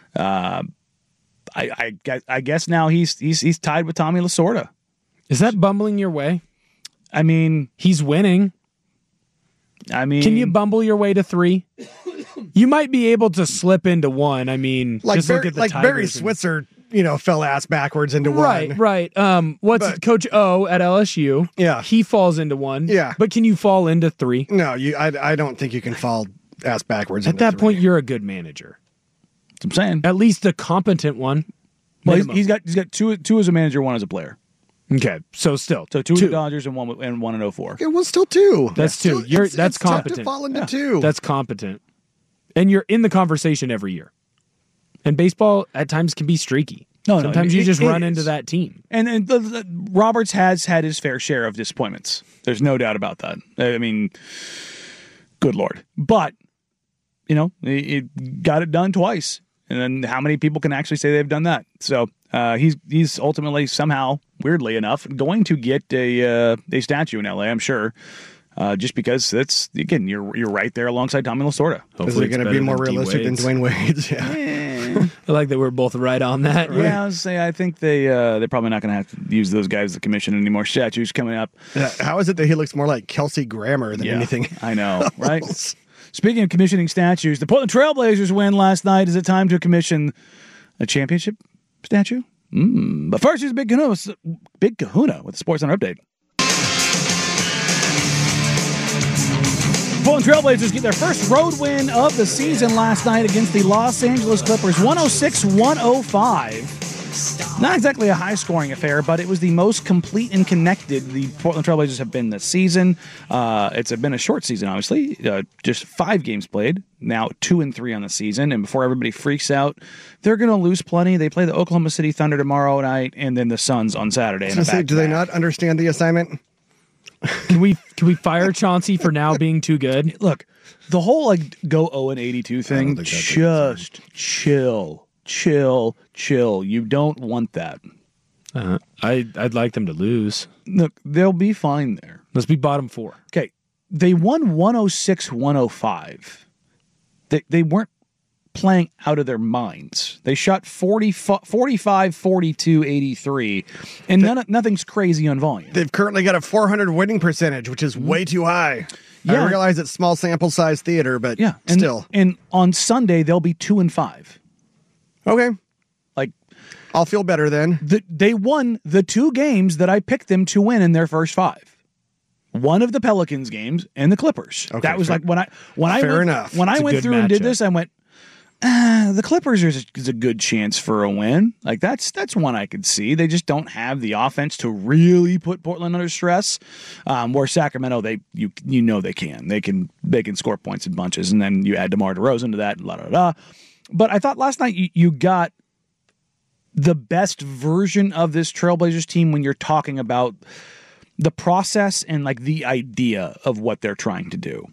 [SPEAKER 8] I guess now he's tied with Tommy Lasorda.
[SPEAKER 9] Is that bumbling your way?
[SPEAKER 8] I mean,
[SPEAKER 9] he's winning.
[SPEAKER 8] I mean,
[SPEAKER 9] can you bumble your way to 3? You might be able to slip into 1. I mean, just look at the Tigers.
[SPEAKER 10] Barry Switzer, fell ass backwards into 1.
[SPEAKER 9] Right. Coach O at LSU?
[SPEAKER 10] Yeah,
[SPEAKER 9] he falls into 1.
[SPEAKER 10] Yeah,
[SPEAKER 9] but can you fall into 3?
[SPEAKER 10] No, I don't think you can fall ass backwards.
[SPEAKER 9] At that 3. Point, you're a good manager.
[SPEAKER 8] That's what I'm saying.
[SPEAKER 9] At least a competent one.
[SPEAKER 8] Well, he's got 2 as a manager, 1 as a player.
[SPEAKER 9] Okay, so 2
[SPEAKER 8] with the Dodgers and 1 in 04.
[SPEAKER 10] It was still 2.
[SPEAKER 9] That's 2. That's competent.
[SPEAKER 10] Tough to fall into 2.
[SPEAKER 9] That's competent, and you're in the conversation every year. And baseball at times can be streaky. Sometimes you just run into that team.
[SPEAKER 8] And Roberts has had his fair share of disappointments. There's no doubt about that. I mean, good Lord, but it got it done twice. And then how many people can actually say they've done that? So he's ultimately somehow, weirdly enough, going to get a statue in LA, I'm sure. Just because that's, again, you're right there alongside Tommy Lasorda.
[SPEAKER 10] Is it going to be more realistic than Dwayne Wade's?
[SPEAKER 9] Yeah. I like that we're both right on that. Right?
[SPEAKER 8] Yeah, I was saying, I think they're probably not going to have to use those guys to commission any more statues coming up.
[SPEAKER 10] How is it that he looks more like Kelsey Grammer than anything?
[SPEAKER 8] I know, right? Speaking of commissioning statues, the Portland Trailblazers win last night. Is it time to commission a championship statue? But first, here's Big Kahuna with the Sports Center update. Portland Trailblazers get their first road win of the season last night against the Los Angeles Clippers, 106-105. Not exactly a high-scoring affair, but it was the most complete and connected the Portland Trailblazers have been this season. It's been a short season, obviously. Just 5 games played, now 2-3 on the season. And before everybody freaks out, they're going to lose plenty. They play the Oklahoma City Thunder tomorrow night, and then the Suns on Saturday.
[SPEAKER 10] Do they not understand the assignment?
[SPEAKER 9] Can we fire Chauncey for now being too good?
[SPEAKER 8] Look, the whole go 0-82 thing, just chill. You don't want that.
[SPEAKER 9] I'd like them to lose.
[SPEAKER 8] Look, they'll be fine there.
[SPEAKER 9] Let's be bottom 4.
[SPEAKER 8] Okay, they won 106-105. They weren't playing out of their minds. They shot 45, 42, 83, and nothing's crazy on volume.
[SPEAKER 10] They've currently got a 400 winning percentage, which is way too high.
[SPEAKER 8] Yeah.
[SPEAKER 10] I realize it's small sample size theater, but still.
[SPEAKER 8] And on Sunday, they'll be 2-5.
[SPEAKER 10] Okay.
[SPEAKER 8] Like,
[SPEAKER 10] I'll feel better then.
[SPEAKER 8] They won the 2 games that I picked them to win in their first 5. One of the Pelicans games and the Clippers.
[SPEAKER 10] Okay,
[SPEAKER 8] that was
[SPEAKER 10] fair.
[SPEAKER 8] like when I went through and did this, I went, the Clippers is a good chance for a win. Like that's one I could see. They just don't have the offense to really put Portland under stress. Where Sacramento, they can. They can score points in bunches, and then you add DeMar DeRozan to that. But I thought last night you got the best version of this Trailblazers team when you're talking about the process and like the idea of what they're trying to do.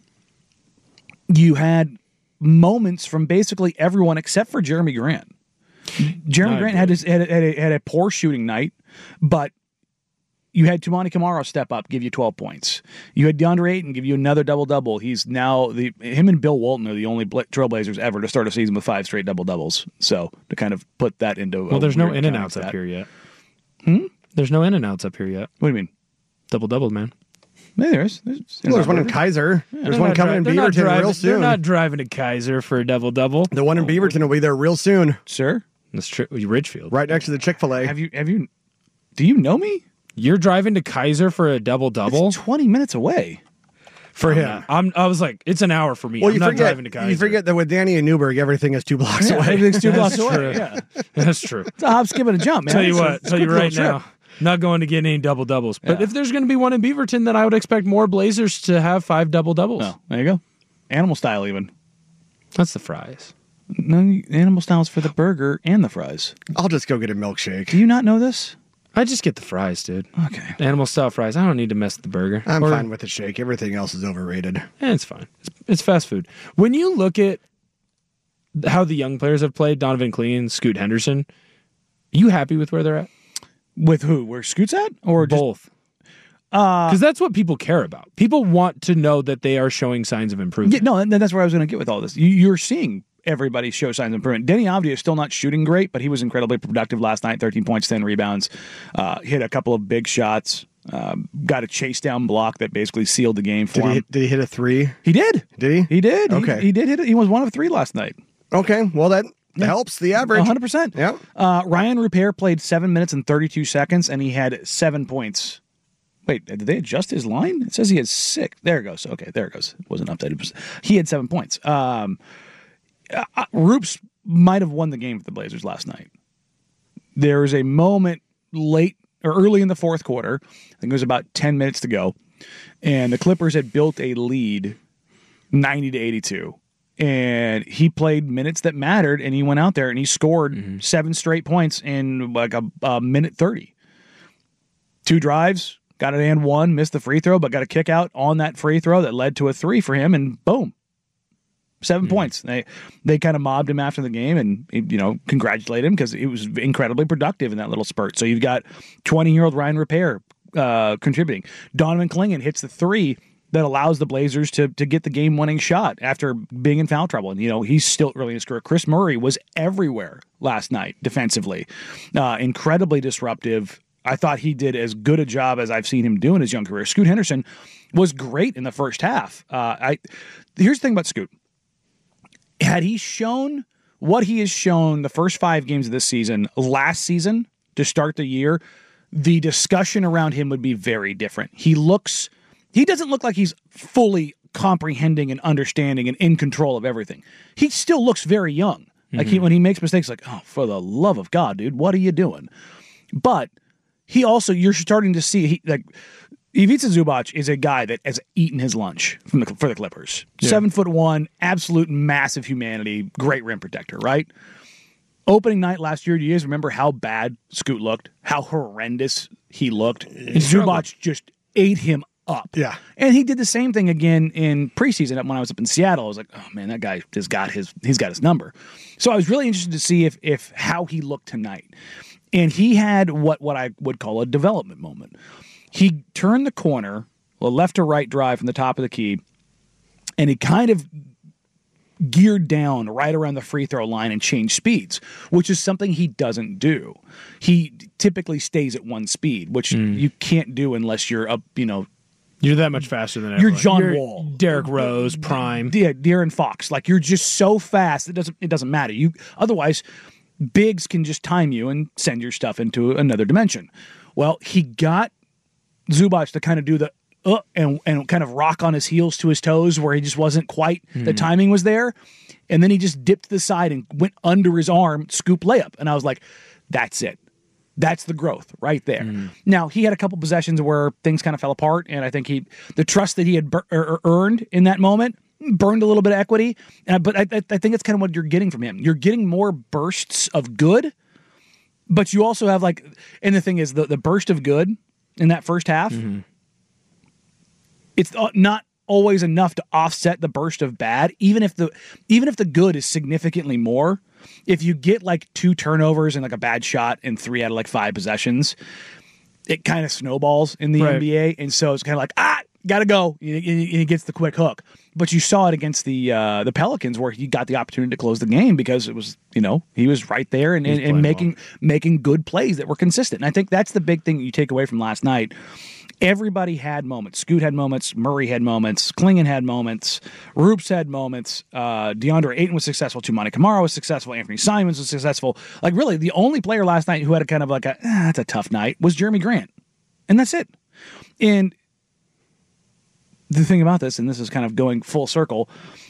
[SPEAKER 8] You had moments from basically everyone except for Jeremy Grant. Jeremy Grant had a poor shooting night, but you had Toumani Camara step up, give you 12 points. You had DeAndre Ayton give you another double-double. He's now him and Bill Walton are the only Trailblazers ever to start a season with 5 straight double-doubles. So to kind of put that into
[SPEAKER 9] there's no in and outs up here yet. There's no in and outs up here yet.
[SPEAKER 8] What do you mean?
[SPEAKER 9] Double man.
[SPEAKER 8] Yeah, there's
[SPEAKER 10] one in Kaiser. There's one coming in Beaverton real soon.
[SPEAKER 9] They're not driving to Kaiser for a double-double.
[SPEAKER 10] The one in Beaverton will be there real soon.
[SPEAKER 8] Sure.
[SPEAKER 9] That's true. Ridgefield.
[SPEAKER 10] Right next to the Chick-fil-A.
[SPEAKER 8] Have you do you know me?
[SPEAKER 9] You're driving to Kaiser for a double-double?
[SPEAKER 8] It's 20 minutes away.
[SPEAKER 9] For him. I was like, it's an hour for me.
[SPEAKER 10] Well,
[SPEAKER 9] I'm not driving to Kaiser.
[SPEAKER 10] You forget that with Danny and Newberg, everything is 2 blocks away.
[SPEAKER 8] Everything's 2 blocks away. Yeah.
[SPEAKER 9] That's true.
[SPEAKER 8] It's a hop, skip, and a jump, man.
[SPEAKER 9] Tell you right now, not going to get any double-doubles. But if there's going to be one in Beaverton, then I would expect more Blazers to have 5 double-doubles.
[SPEAKER 8] Oh, there you go. Animal style even.
[SPEAKER 9] That's the fries.
[SPEAKER 8] No, animal style is for the burger and the fries.
[SPEAKER 10] I'll just go get a milkshake.
[SPEAKER 8] Do you not know this?
[SPEAKER 9] I just get the fries, dude.
[SPEAKER 8] Okay.
[SPEAKER 9] Animal style fries. I don't need to mess with the burger.
[SPEAKER 10] I'm fine with the shake. Everything else is overrated.
[SPEAKER 9] It's fine. It's fast food. When you look at how the young players have played, Donovan Clean, Scoot Henderson, are you happy with where they're at?
[SPEAKER 8] With who? Where Scoot's at? Or
[SPEAKER 9] both? Because that's what people care about. People want to know that they are showing signs of improvement.
[SPEAKER 8] Yeah, no, and that's where I was going to get with all this. You're seeing everybody show signs of improvement. Denny Avdia is still not shooting great, but he was incredibly productive last night. 13 points, 10 rebounds. Hit a couple of big shots. Got a chase down block that basically sealed the game for him.
[SPEAKER 10] Did he hit a 3?
[SPEAKER 8] He did.
[SPEAKER 10] Did he?
[SPEAKER 8] He did.
[SPEAKER 10] Okay.
[SPEAKER 8] He did hit it. He was 1 of 3 last night.
[SPEAKER 10] Okay. Well, that helps the average.
[SPEAKER 8] 100%.
[SPEAKER 10] Yeah.
[SPEAKER 8] Ryan Rupert played 7 minutes and 32 seconds, and he had 7 points. Wait, did they adjust his line? It says he has 6. There it goes. Okay, there it goes. It wasn't updated. He had 7 points. Roops might have won the game for the Blazers last night. There was a moment late or early in the fourth quarter. I think it was about 10 minutes to go. And the Clippers had built a lead 90-82. And he played minutes that mattered, and he went out there and he scored 7 straight points in like a minute 30. 2 drives, got it and 1, missed the free throw, but got a kick out on that free throw that led to a 3 for him, and boom. 7 points. They kind of mobbed him after the game and, congratulated him because it was incredibly productive in that little spurt. So you've got 20-year-old Ryan Rupert contributing. Donovan Clingan hits the 3 that allows the Blazers to get the game-winning shot after being in foul trouble. And, he's still early in his career. Chris Murray was everywhere last night defensively. Incredibly disruptive. I thought he did as good a job as I've seen him do in his young career. Scoot Henderson was great in the first half. Here's the thing about Scoot. Had he shown what he has shown the first 5 games of this season, last season, to start the year, the discussion around him would be very different. He doesn't look like he's fully comprehending and understanding and in control of everything. He still looks very young. Like when he makes mistakes, like, oh, for the love of God, dude, what are you doing? But he also, you're starting to see, Ivica Zubac is a guy that has eaten his lunch for the Clippers. Yeah. 7'1", absolute massive humanity, great rim protector, right? Opening night last year, do you guys remember how bad Scoot looked? How horrendous he looked? Zubac just ate him up.
[SPEAKER 10] Yeah.
[SPEAKER 8] And he did the same thing again in preseason when I was up in Seattle. I was like, oh man, that guy he's got his number. So I was really interested to see if how he looked tonight. And he had what I would call a development moment. He turned the corner, a left to right drive from the top of the key, and he kind of geared down right around the free throw line and changed speeds, which is something he doesn't do. He typically stays at one speed, which you can't do unless you're up,
[SPEAKER 9] You're that much faster than
[SPEAKER 8] you're
[SPEAKER 9] everyone.
[SPEAKER 8] John Wall,
[SPEAKER 9] Derrick Rose, prime.
[SPEAKER 8] Yeah, De'Aaron Fox. Like you're just so fast it doesn't matter. Otherwise, bigs can just time you and send your stuff into another dimension. Well, he got Zubac to kind of do the and kind of rock on his heels to his toes where he just wasn't quite, the timing was there. And then he just dipped to the side and went under his arm, scoop layup. And I was like, that's it. That's the growth right there. Now, he had a couple possessions where things kind of fell apart, and I think the trust that he had earned in that moment burned a little bit of equity. But I think that's kind of what you're getting from him. You're getting more bursts of good, but you also have and the thing is, the burst of good in that first half, it's not always enough to offset the burst of bad, even if the good is significantly more. If you get 2 turnovers and a bad shot in 3 out of 5 possessions, it kind of snowballs in the NBA. And so it's kind of gotta go. And he gets the quick hook. But you saw it against the Pelicans where he got the opportunity to close the game because it was, he was right there and making good plays that were consistent. And I think that's the big thing that you take away from last night. Everybody had moments. Scoot had moments. Murray had moments. Klingon had moments. Roops had moments. DeAndre Ayton was successful. Toumani Camara was successful. Anthony Simons was successful. Really, the only player last night who had a kind of that's a tough night was Jeremy Grant. And that's it. And the thing about this, and this is kind of going full circle,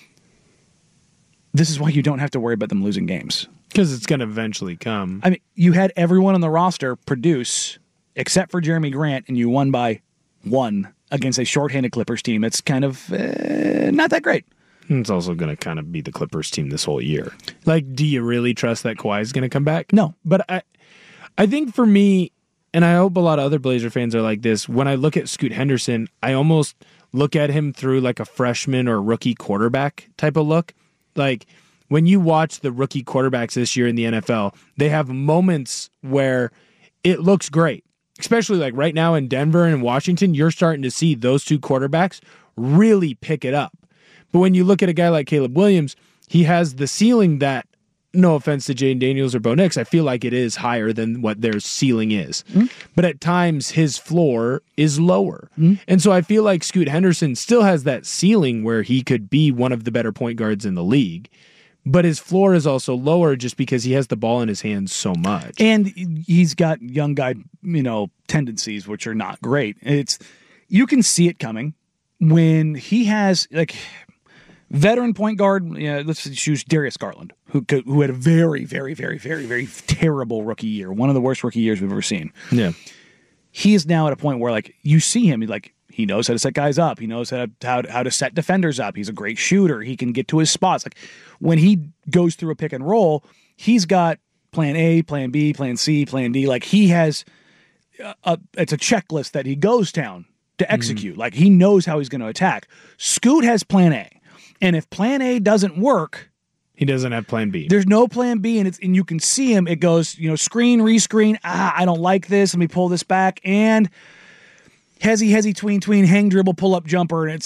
[SPEAKER 8] this is why you don't have to worry about them losing games.
[SPEAKER 9] Because it's going to eventually come.
[SPEAKER 8] I mean, you had everyone on the roster produce except for Jeremy Grant, and you won by 1 against a shorthanded Clippers team. That's kind of not that great.
[SPEAKER 9] It's also going to kind of be the Clippers team this whole year. Do you really trust that Kawhi is going to come back?
[SPEAKER 8] No.
[SPEAKER 9] But I think for me, and I hope a lot of other Blazer fans are like this, when I look at Scoot Henderson, I almost look at him through a freshman or rookie quarterback type of look. When you watch the rookie quarterbacks this year in the NFL, they have moments where it looks great. Especially right now in Denver and Washington, you're starting to see those 2 quarterbacks really pick it up. But when you look at a guy like Caleb Williams, he has the ceiling that, no offense to Jaden Daniels or Bo Nix, I feel like it is higher than what their ceiling is. But at times, his floor is lower. And so I feel like Scoot Henderson still has that ceiling where he could be one of the better point guards in the league. But his floor is also lower just because he has the ball in his hands so much.
[SPEAKER 8] And he's got young guy, tendencies, which are not great. You can see it coming when he has veteran point guard. Let's choose Darius Garland, who had a very, very, very, very, very terrible rookie year. One of the worst rookie years we've ever seen.
[SPEAKER 9] Yeah.
[SPEAKER 8] He is now at a point where you see him, he knows how to set guys up. He knows how to set defenders up. He's a great shooter. He can get to his spots. When he goes through a pick and roll, he's got plan A, plan B, plan C, plan D. He has it's a checklist that he goes down to execute. He knows how he's going to attack. Scoot has plan A. And if plan A doesn't work,
[SPEAKER 9] he doesn't have plan B.
[SPEAKER 8] There's no plan B, and you can see him. It goes, screen, rescreen. I don't like this. Let me pull this back. And hezzy, tween, hang, dribble, pull up, jumper, and it's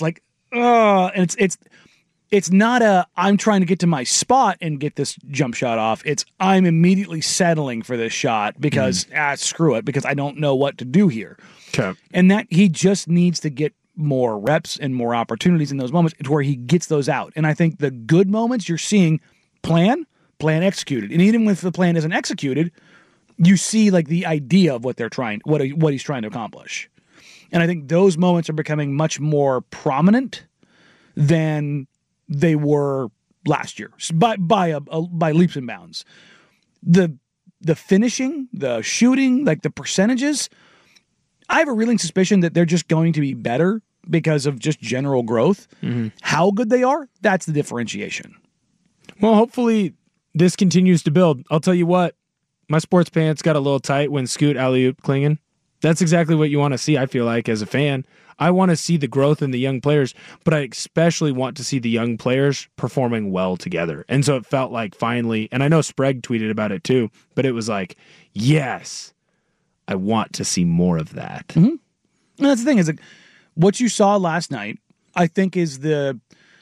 [SPEAKER 8] and it's not I'm trying to get to my spot and get this jump shot off. It's I'm immediately settling for this shot because screw it, because I don't know what to do here.
[SPEAKER 9] Okay.
[SPEAKER 8] And that he just needs to get more reps and more opportunities in those moments to where he gets those out. And I think the good moments you're seeing plan executed. And even if the plan isn't executed, you see the idea of what he's trying to accomplish. And I think those moments are becoming much more prominent than they were last year by leaps and bounds. The finishing, the shooting, like the percentages, I have a reeling suspicion that they're just going to be better because of just general growth. Mm-hmm. How good they are, that's the differentiation.
[SPEAKER 9] Well, hopefully this continues to build. I'll tell you what, my sports pants got a little tight when Scoot alley-oop Klingon. That's exactly what you want to see, I feel like, as a fan. I want to see the growth in the young players, but I especially want to see the young players performing well together. And so it felt like finally, and I know Sprague tweeted about it too, but it was like, yes, I want to see more of that.
[SPEAKER 8] Mm-hmm. And that's the thing, is like, what you saw last night, I think, is the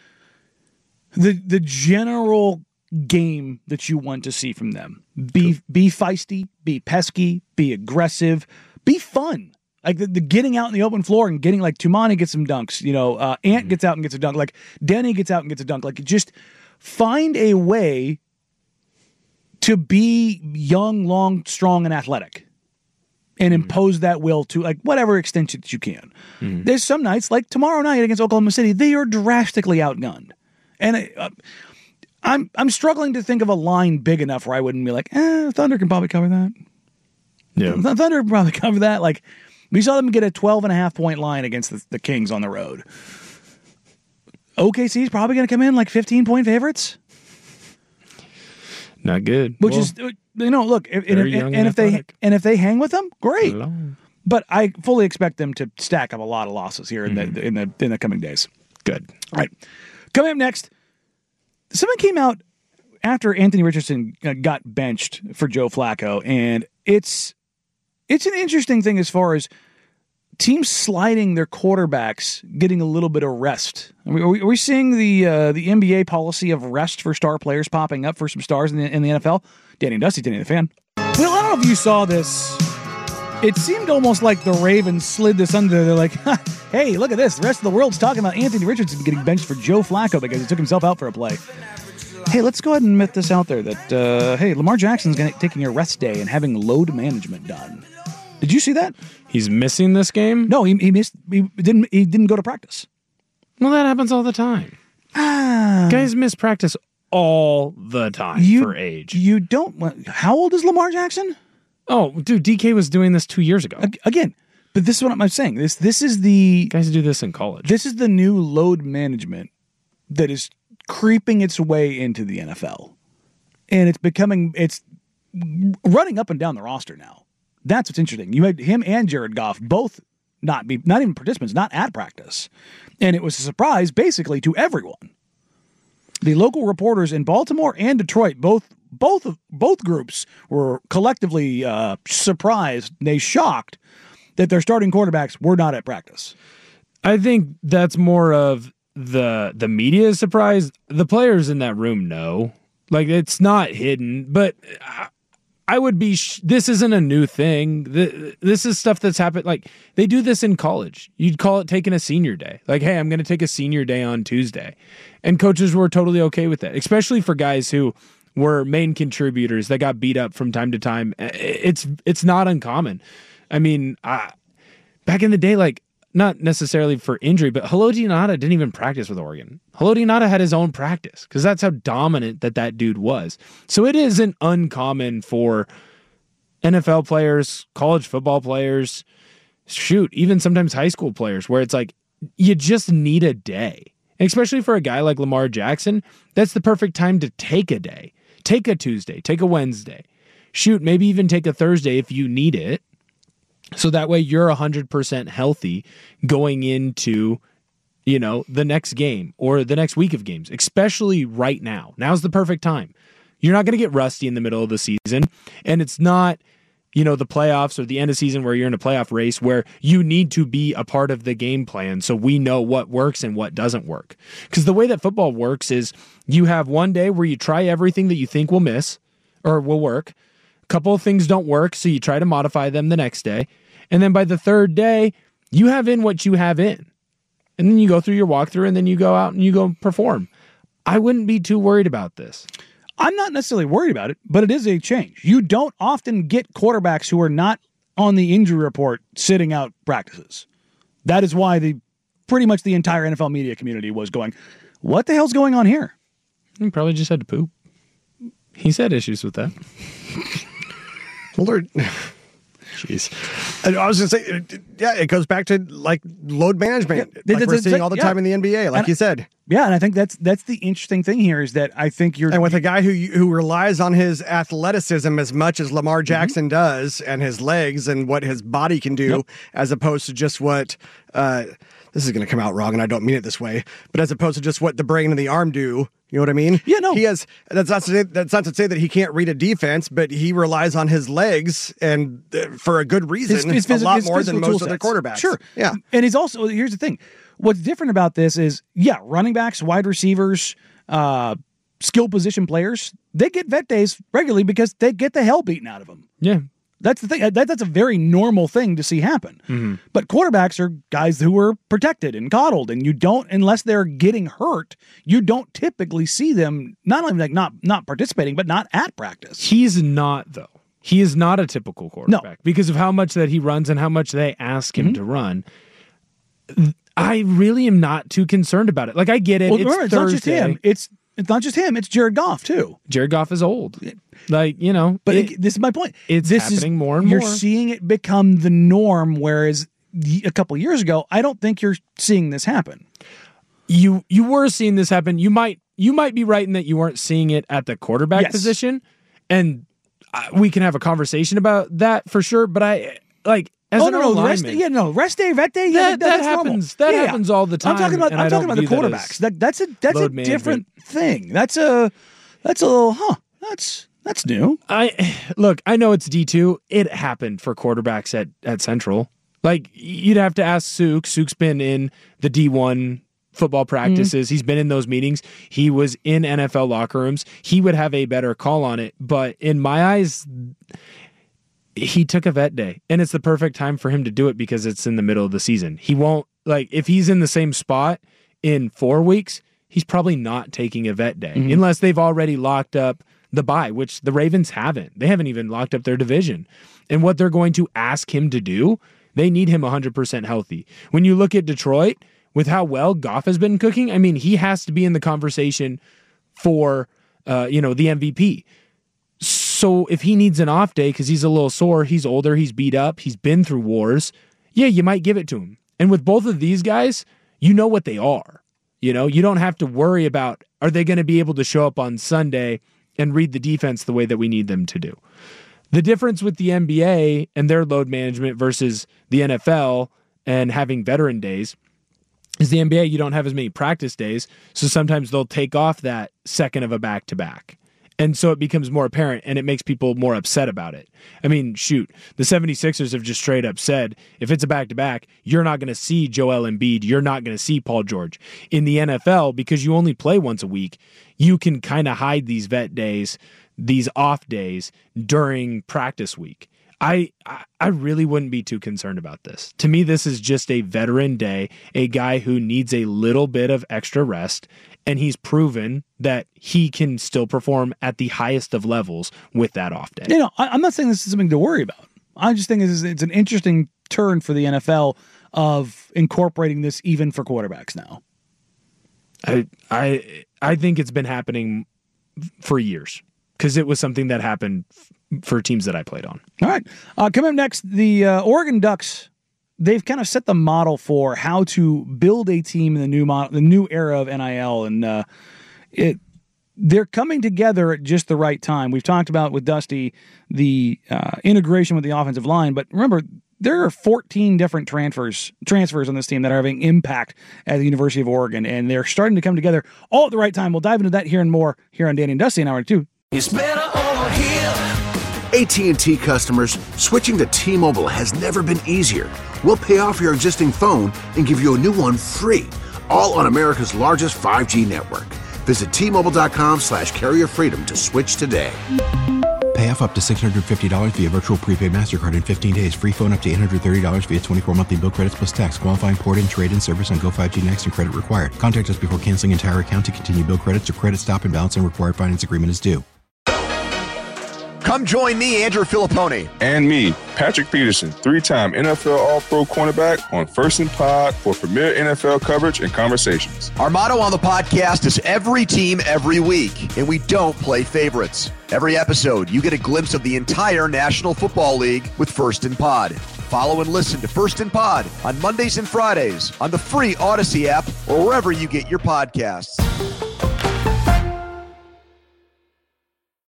[SPEAKER 8] general game that you want to see from them. Be feisty, be pesky, be aggressive, be fun. Like the getting out in the open floor and getting, like, Tumani gets some dunks, Ant gets out and gets a dunk, like Denny gets out and gets a dunk. Like, just find a way to be young, long, strong, and athletic and impose that will to, like, whatever extent that you can. Mm-hmm. There's some nights, like tomorrow night against Oklahoma City, they are drastically outgunned. And I'm struggling to think of a line big enough where I wouldn't be like, Thunder can probably cover that.
[SPEAKER 9] Yeah.
[SPEAKER 8] Thunder can probably cover that. Like, we saw them get a 12.5-point line against the Kings on the road. OKC's probably going to come in like 15-point favorites.
[SPEAKER 9] Not good.
[SPEAKER 8] Which is, look, if they hang with them, great.
[SPEAKER 9] Hello.
[SPEAKER 8] But I fully expect them to stack up a lot of losses here in the coming days.
[SPEAKER 9] Good.
[SPEAKER 8] All right. Coming up next, something came out after Anthony Richardson got benched for Joe Flacco, and it's an interesting thing as far as teams sliding their quarterbacks, getting a little bit of rest. Are we seeing the NBA policy of rest for star players popping up for some stars in the NFL? Danny and Dusty, Danny the Fan. Well, I don't know if you saw this. It seemed almost like the Ravens slid this under. They're like, hey, look at this. The rest of the world's talking about Anthony Richardson getting benched for Joe Flacco because he took himself out for a play. Hey, let's go ahead and admit this out there that, Lamar Jackson's taking a rest day and having load management done. Did you see that?
[SPEAKER 9] He's missing this game?
[SPEAKER 8] No, he missed. He didn't go to practice.
[SPEAKER 9] Well, that happens all the time. Guys miss practice all the time for age.
[SPEAKER 8] You don't. How old is Lamar Jackson?
[SPEAKER 9] Oh, dude, DK was doing this 2 years ago.
[SPEAKER 8] Again, but this is what I'm saying. This is the
[SPEAKER 9] guys do this in college.
[SPEAKER 8] This is the new load management that is creeping its way into the NFL, and it's running up and down the roster now. That's what's interesting. You had him and Jared Goff both not even participants, not at practice. And it was a surprise basically to everyone. The local reporters in Baltimore and Detroit, both groups were collectively surprised, shocked that their starting quarterbacks were not at practice.
[SPEAKER 9] I think that's more of the media surprise. The players in that room know. Like, it's not hidden, but I would be, this isn't a new thing. This is stuff that's happened. Like, they do this in college. You'd call it taking a senior day. Like, hey, I'm going to take a senior day on Tuesday. And coaches were totally okay with that, especially for guys who were main contributors that got beat up from time to time. It's not uncommon. I mean, back in the day, like, not necessarily for injury, but Haloti Ngata didn't even practice with Oregon. Haloti Ngata had his own practice because that's how dominant that dude was. So it isn't uncommon for NFL players, college football players, even sometimes high school players, where it's like you just need a day. And especially for a guy like Lamar Jackson, that's the perfect time to take a day. Take a Tuesday, take a Wednesday. Maybe even take a Thursday if you need it. So that way you're 100% healthy going into, the next game or the next week of games, especially right now. Now's the perfect time. You're not going to get rusty in the middle of the season. And it's not, the playoffs or the end of season where you're in a playoff race where you need to be a part of the game plan so we know what works and what doesn't work. Because the way that football works is you have one day where you try everything that you think will miss or will work. Couple of things don't work, so you try to modify them the next day. And then by the third day, you have in what you have in. And then you go through your walkthrough, and then you go out and you go perform. I wouldn't be too worried about this.
[SPEAKER 8] I'm not necessarily worried about it, but it is a change. You don't often get quarterbacks who are not on the injury report sitting out practices. That is why the pretty much the entire NFL media community was going, what the hell's going on here?
[SPEAKER 9] He probably just had to poop. He's had issues with that.
[SPEAKER 10] Well, jeez. I was going to say, yeah, it goes back to like load management.
[SPEAKER 8] Yeah,
[SPEAKER 10] like we're seeing all the time in the NBA, like you said.
[SPEAKER 8] Yeah, and I think that's the interesting thing here is that I think
[SPEAKER 10] and with a guy who relies on his athleticism as much as Lamar Jackson does, and his legs and what his body can do, as opposed to just what this is going to come out wrong, and I don't mean it this way, but as opposed to just what the brain and the arm do. You know what I mean?
[SPEAKER 8] Yeah, no.
[SPEAKER 10] He has. That's not to say that he can't read a defense, but he relies on his legs, and for a good reason, a lot more than most other quarterbacks.
[SPEAKER 8] Sure.
[SPEAKER 10] Yeah.
[SPEAKER 8] And he's also, here's the thing. What's different about this is, running backs, wide receivers, skill position players, they get vet days regularly because they get the hell beaten out of them.
[SPEAKER 9] Yeah.
[SPEAKER 8] That's the thing. That's a very normal thing to see happen.
[SPEAKER 9] Mm-hmm.
[SPEAKER 8] But quarterbacks are guys who are protected and coddled, and you don't, unless they're getting hurt, you don't typically see them not only like not participating, but not at practice.
[SPEAKER 9] He's not, though. He is not a typical quarterback because of how much that he runs and how much they ask him to run. I really am not too concerned about it. Like, I get it.
[SPEAKER 8] Well,
[SPEAKER 9] it's
[SPEAKER 8] remember, it's not just him. It's not just him. It's Jared Goff too.
[SPEAKER 9] Jared Goff is old. Like,
[SPEAKER 8] But this is my point.
[SPEAKER 9] It's happening more and
[SPEAKER 8] more.
[SPEAKER 9] more.
[SPEAKER 8] You're seeing it become the norm, whereas a couple of years ago, I don't think you're seeing this happen.
[SPEAKER 9] You were seeing this happen. You might be right in that you weren't seeing it at the quarterback position, and we can have a conversation about that for sure. But
[SPEAKER 8] rest day, vet day,
[SPEAKER 9] that
[SPEAKER 8] that's
[SPEAKER 9] happens.
[SPEAKER 8] Normal.
[SPEAKER 9] That happens all the time.
[SPEAKER 8] I'm talking about the quarterbacks. That's a different thing. That's a little that's new.
[SPEAKER 9] I know it's D2. It happened for quarterbacks at Central. Like, you'd have to ask Suk. Suk's been in the D1 football practices. He's been in those meetings. He was in NFL locker rooms. He would have a better call on it. But in my eyes, he took a vet day, and it's the perfect time for him to do it because it's in the middle of the season. He won't, like, if he's in the same spot in 4 weeks, he's probably not taking a vet day unless they've already locked up the bye, which the Ravens haven't. They haven't even locked up their division. And what they're going to ask him to do, they need him 100% healthy. When you look at Detroit, with how well Goff has been cooking, I mean, he has to be in the conversation for, the MVP. So if he needs an off day because he's a little sore, he's older, he's beat up, he's been through wars, you might give it to him. And with both of these guys, you know what they are. You don't have to worry about, are they going to be able to show up on Sunday and read the defense the way that we need them to do? The difference with the NBA and their load management versus the NFL and having veteran days is the NBA, you don't have as many practice days, so sometimes they'll take off that second of a back-to-back. And so it becomes more apparent, and it makes people more upset about it. I mean, shoot, the 76ers have just straight up said, if it's a back-to-back, you're not going to see Joel Embiid, you're not going to see Paul George. In the NFL, because you only play once a week, you can kind of hide these vet days, these off days during practice week. I really wouldn't be too concerned about this. To me, this is just a veteran day, a guy who needs a little bit of extra rest, and he's proven that he can still perform at the highest of levels with that off day.
[SPEAKER 8] I'm not saying this is something to worry about. I just think it's an interesting turn for the NFL of incorporating this even for quarterbacks now.
[SPEAKER 9] I think it's been happening for years because it was something that happened for teams that I played on.
[SPEAKER 8] All right. Coming up next, the Oregon Ducks, they've kind of set the model for how to build a team in the new era of NIL, and they're coming together at just the right time. We've talked about with Dusty the integration with the offensive line, but remember, there are 14 different transfers on this team that are having impact at the University of Oregon, and they're starting to come together all at the right time. We'll dive into that here and more here on Danny and Dusty in hour 2.
[SPEAKER 1] It's better over here.
[SPEAKER 2] AT&T customers, switching to T-Mobile has never been easier. We'll pay off your existing phone and give you a new one free, all on America's largest 5G network. Visit T-Mobile.com/carrierfreedom to switch today.
[SPEAKER 3] Pay off up to $650 via virtual prepaid MasterCard in 15 days. Free phone up to $830 via 24 monthly bill credits plus tax. Qualifying port-in, trade-in service on Go 5G Next and credit required. Contact us before canceling entire account to continue bill credits or credit stop and balance and required finance agreement is due.
[SPEAKER 4] Come join me, Andrew Filippone.
[SPEAKER 5] And me, Patrick Peterson, 3-time NFL All-Pro cornerback on First and Pod for premier NFL coverage and conversations.
[SPEAKER 4] Our motto on the podcast is every team, every week, and we don't play favorites. Every episode, you get a glimpse of the entire National Football League with First and Pod. Follow and listen to First and Pod on Mondays and Fridays on the free Odyssey app or wherever you get your podcasts.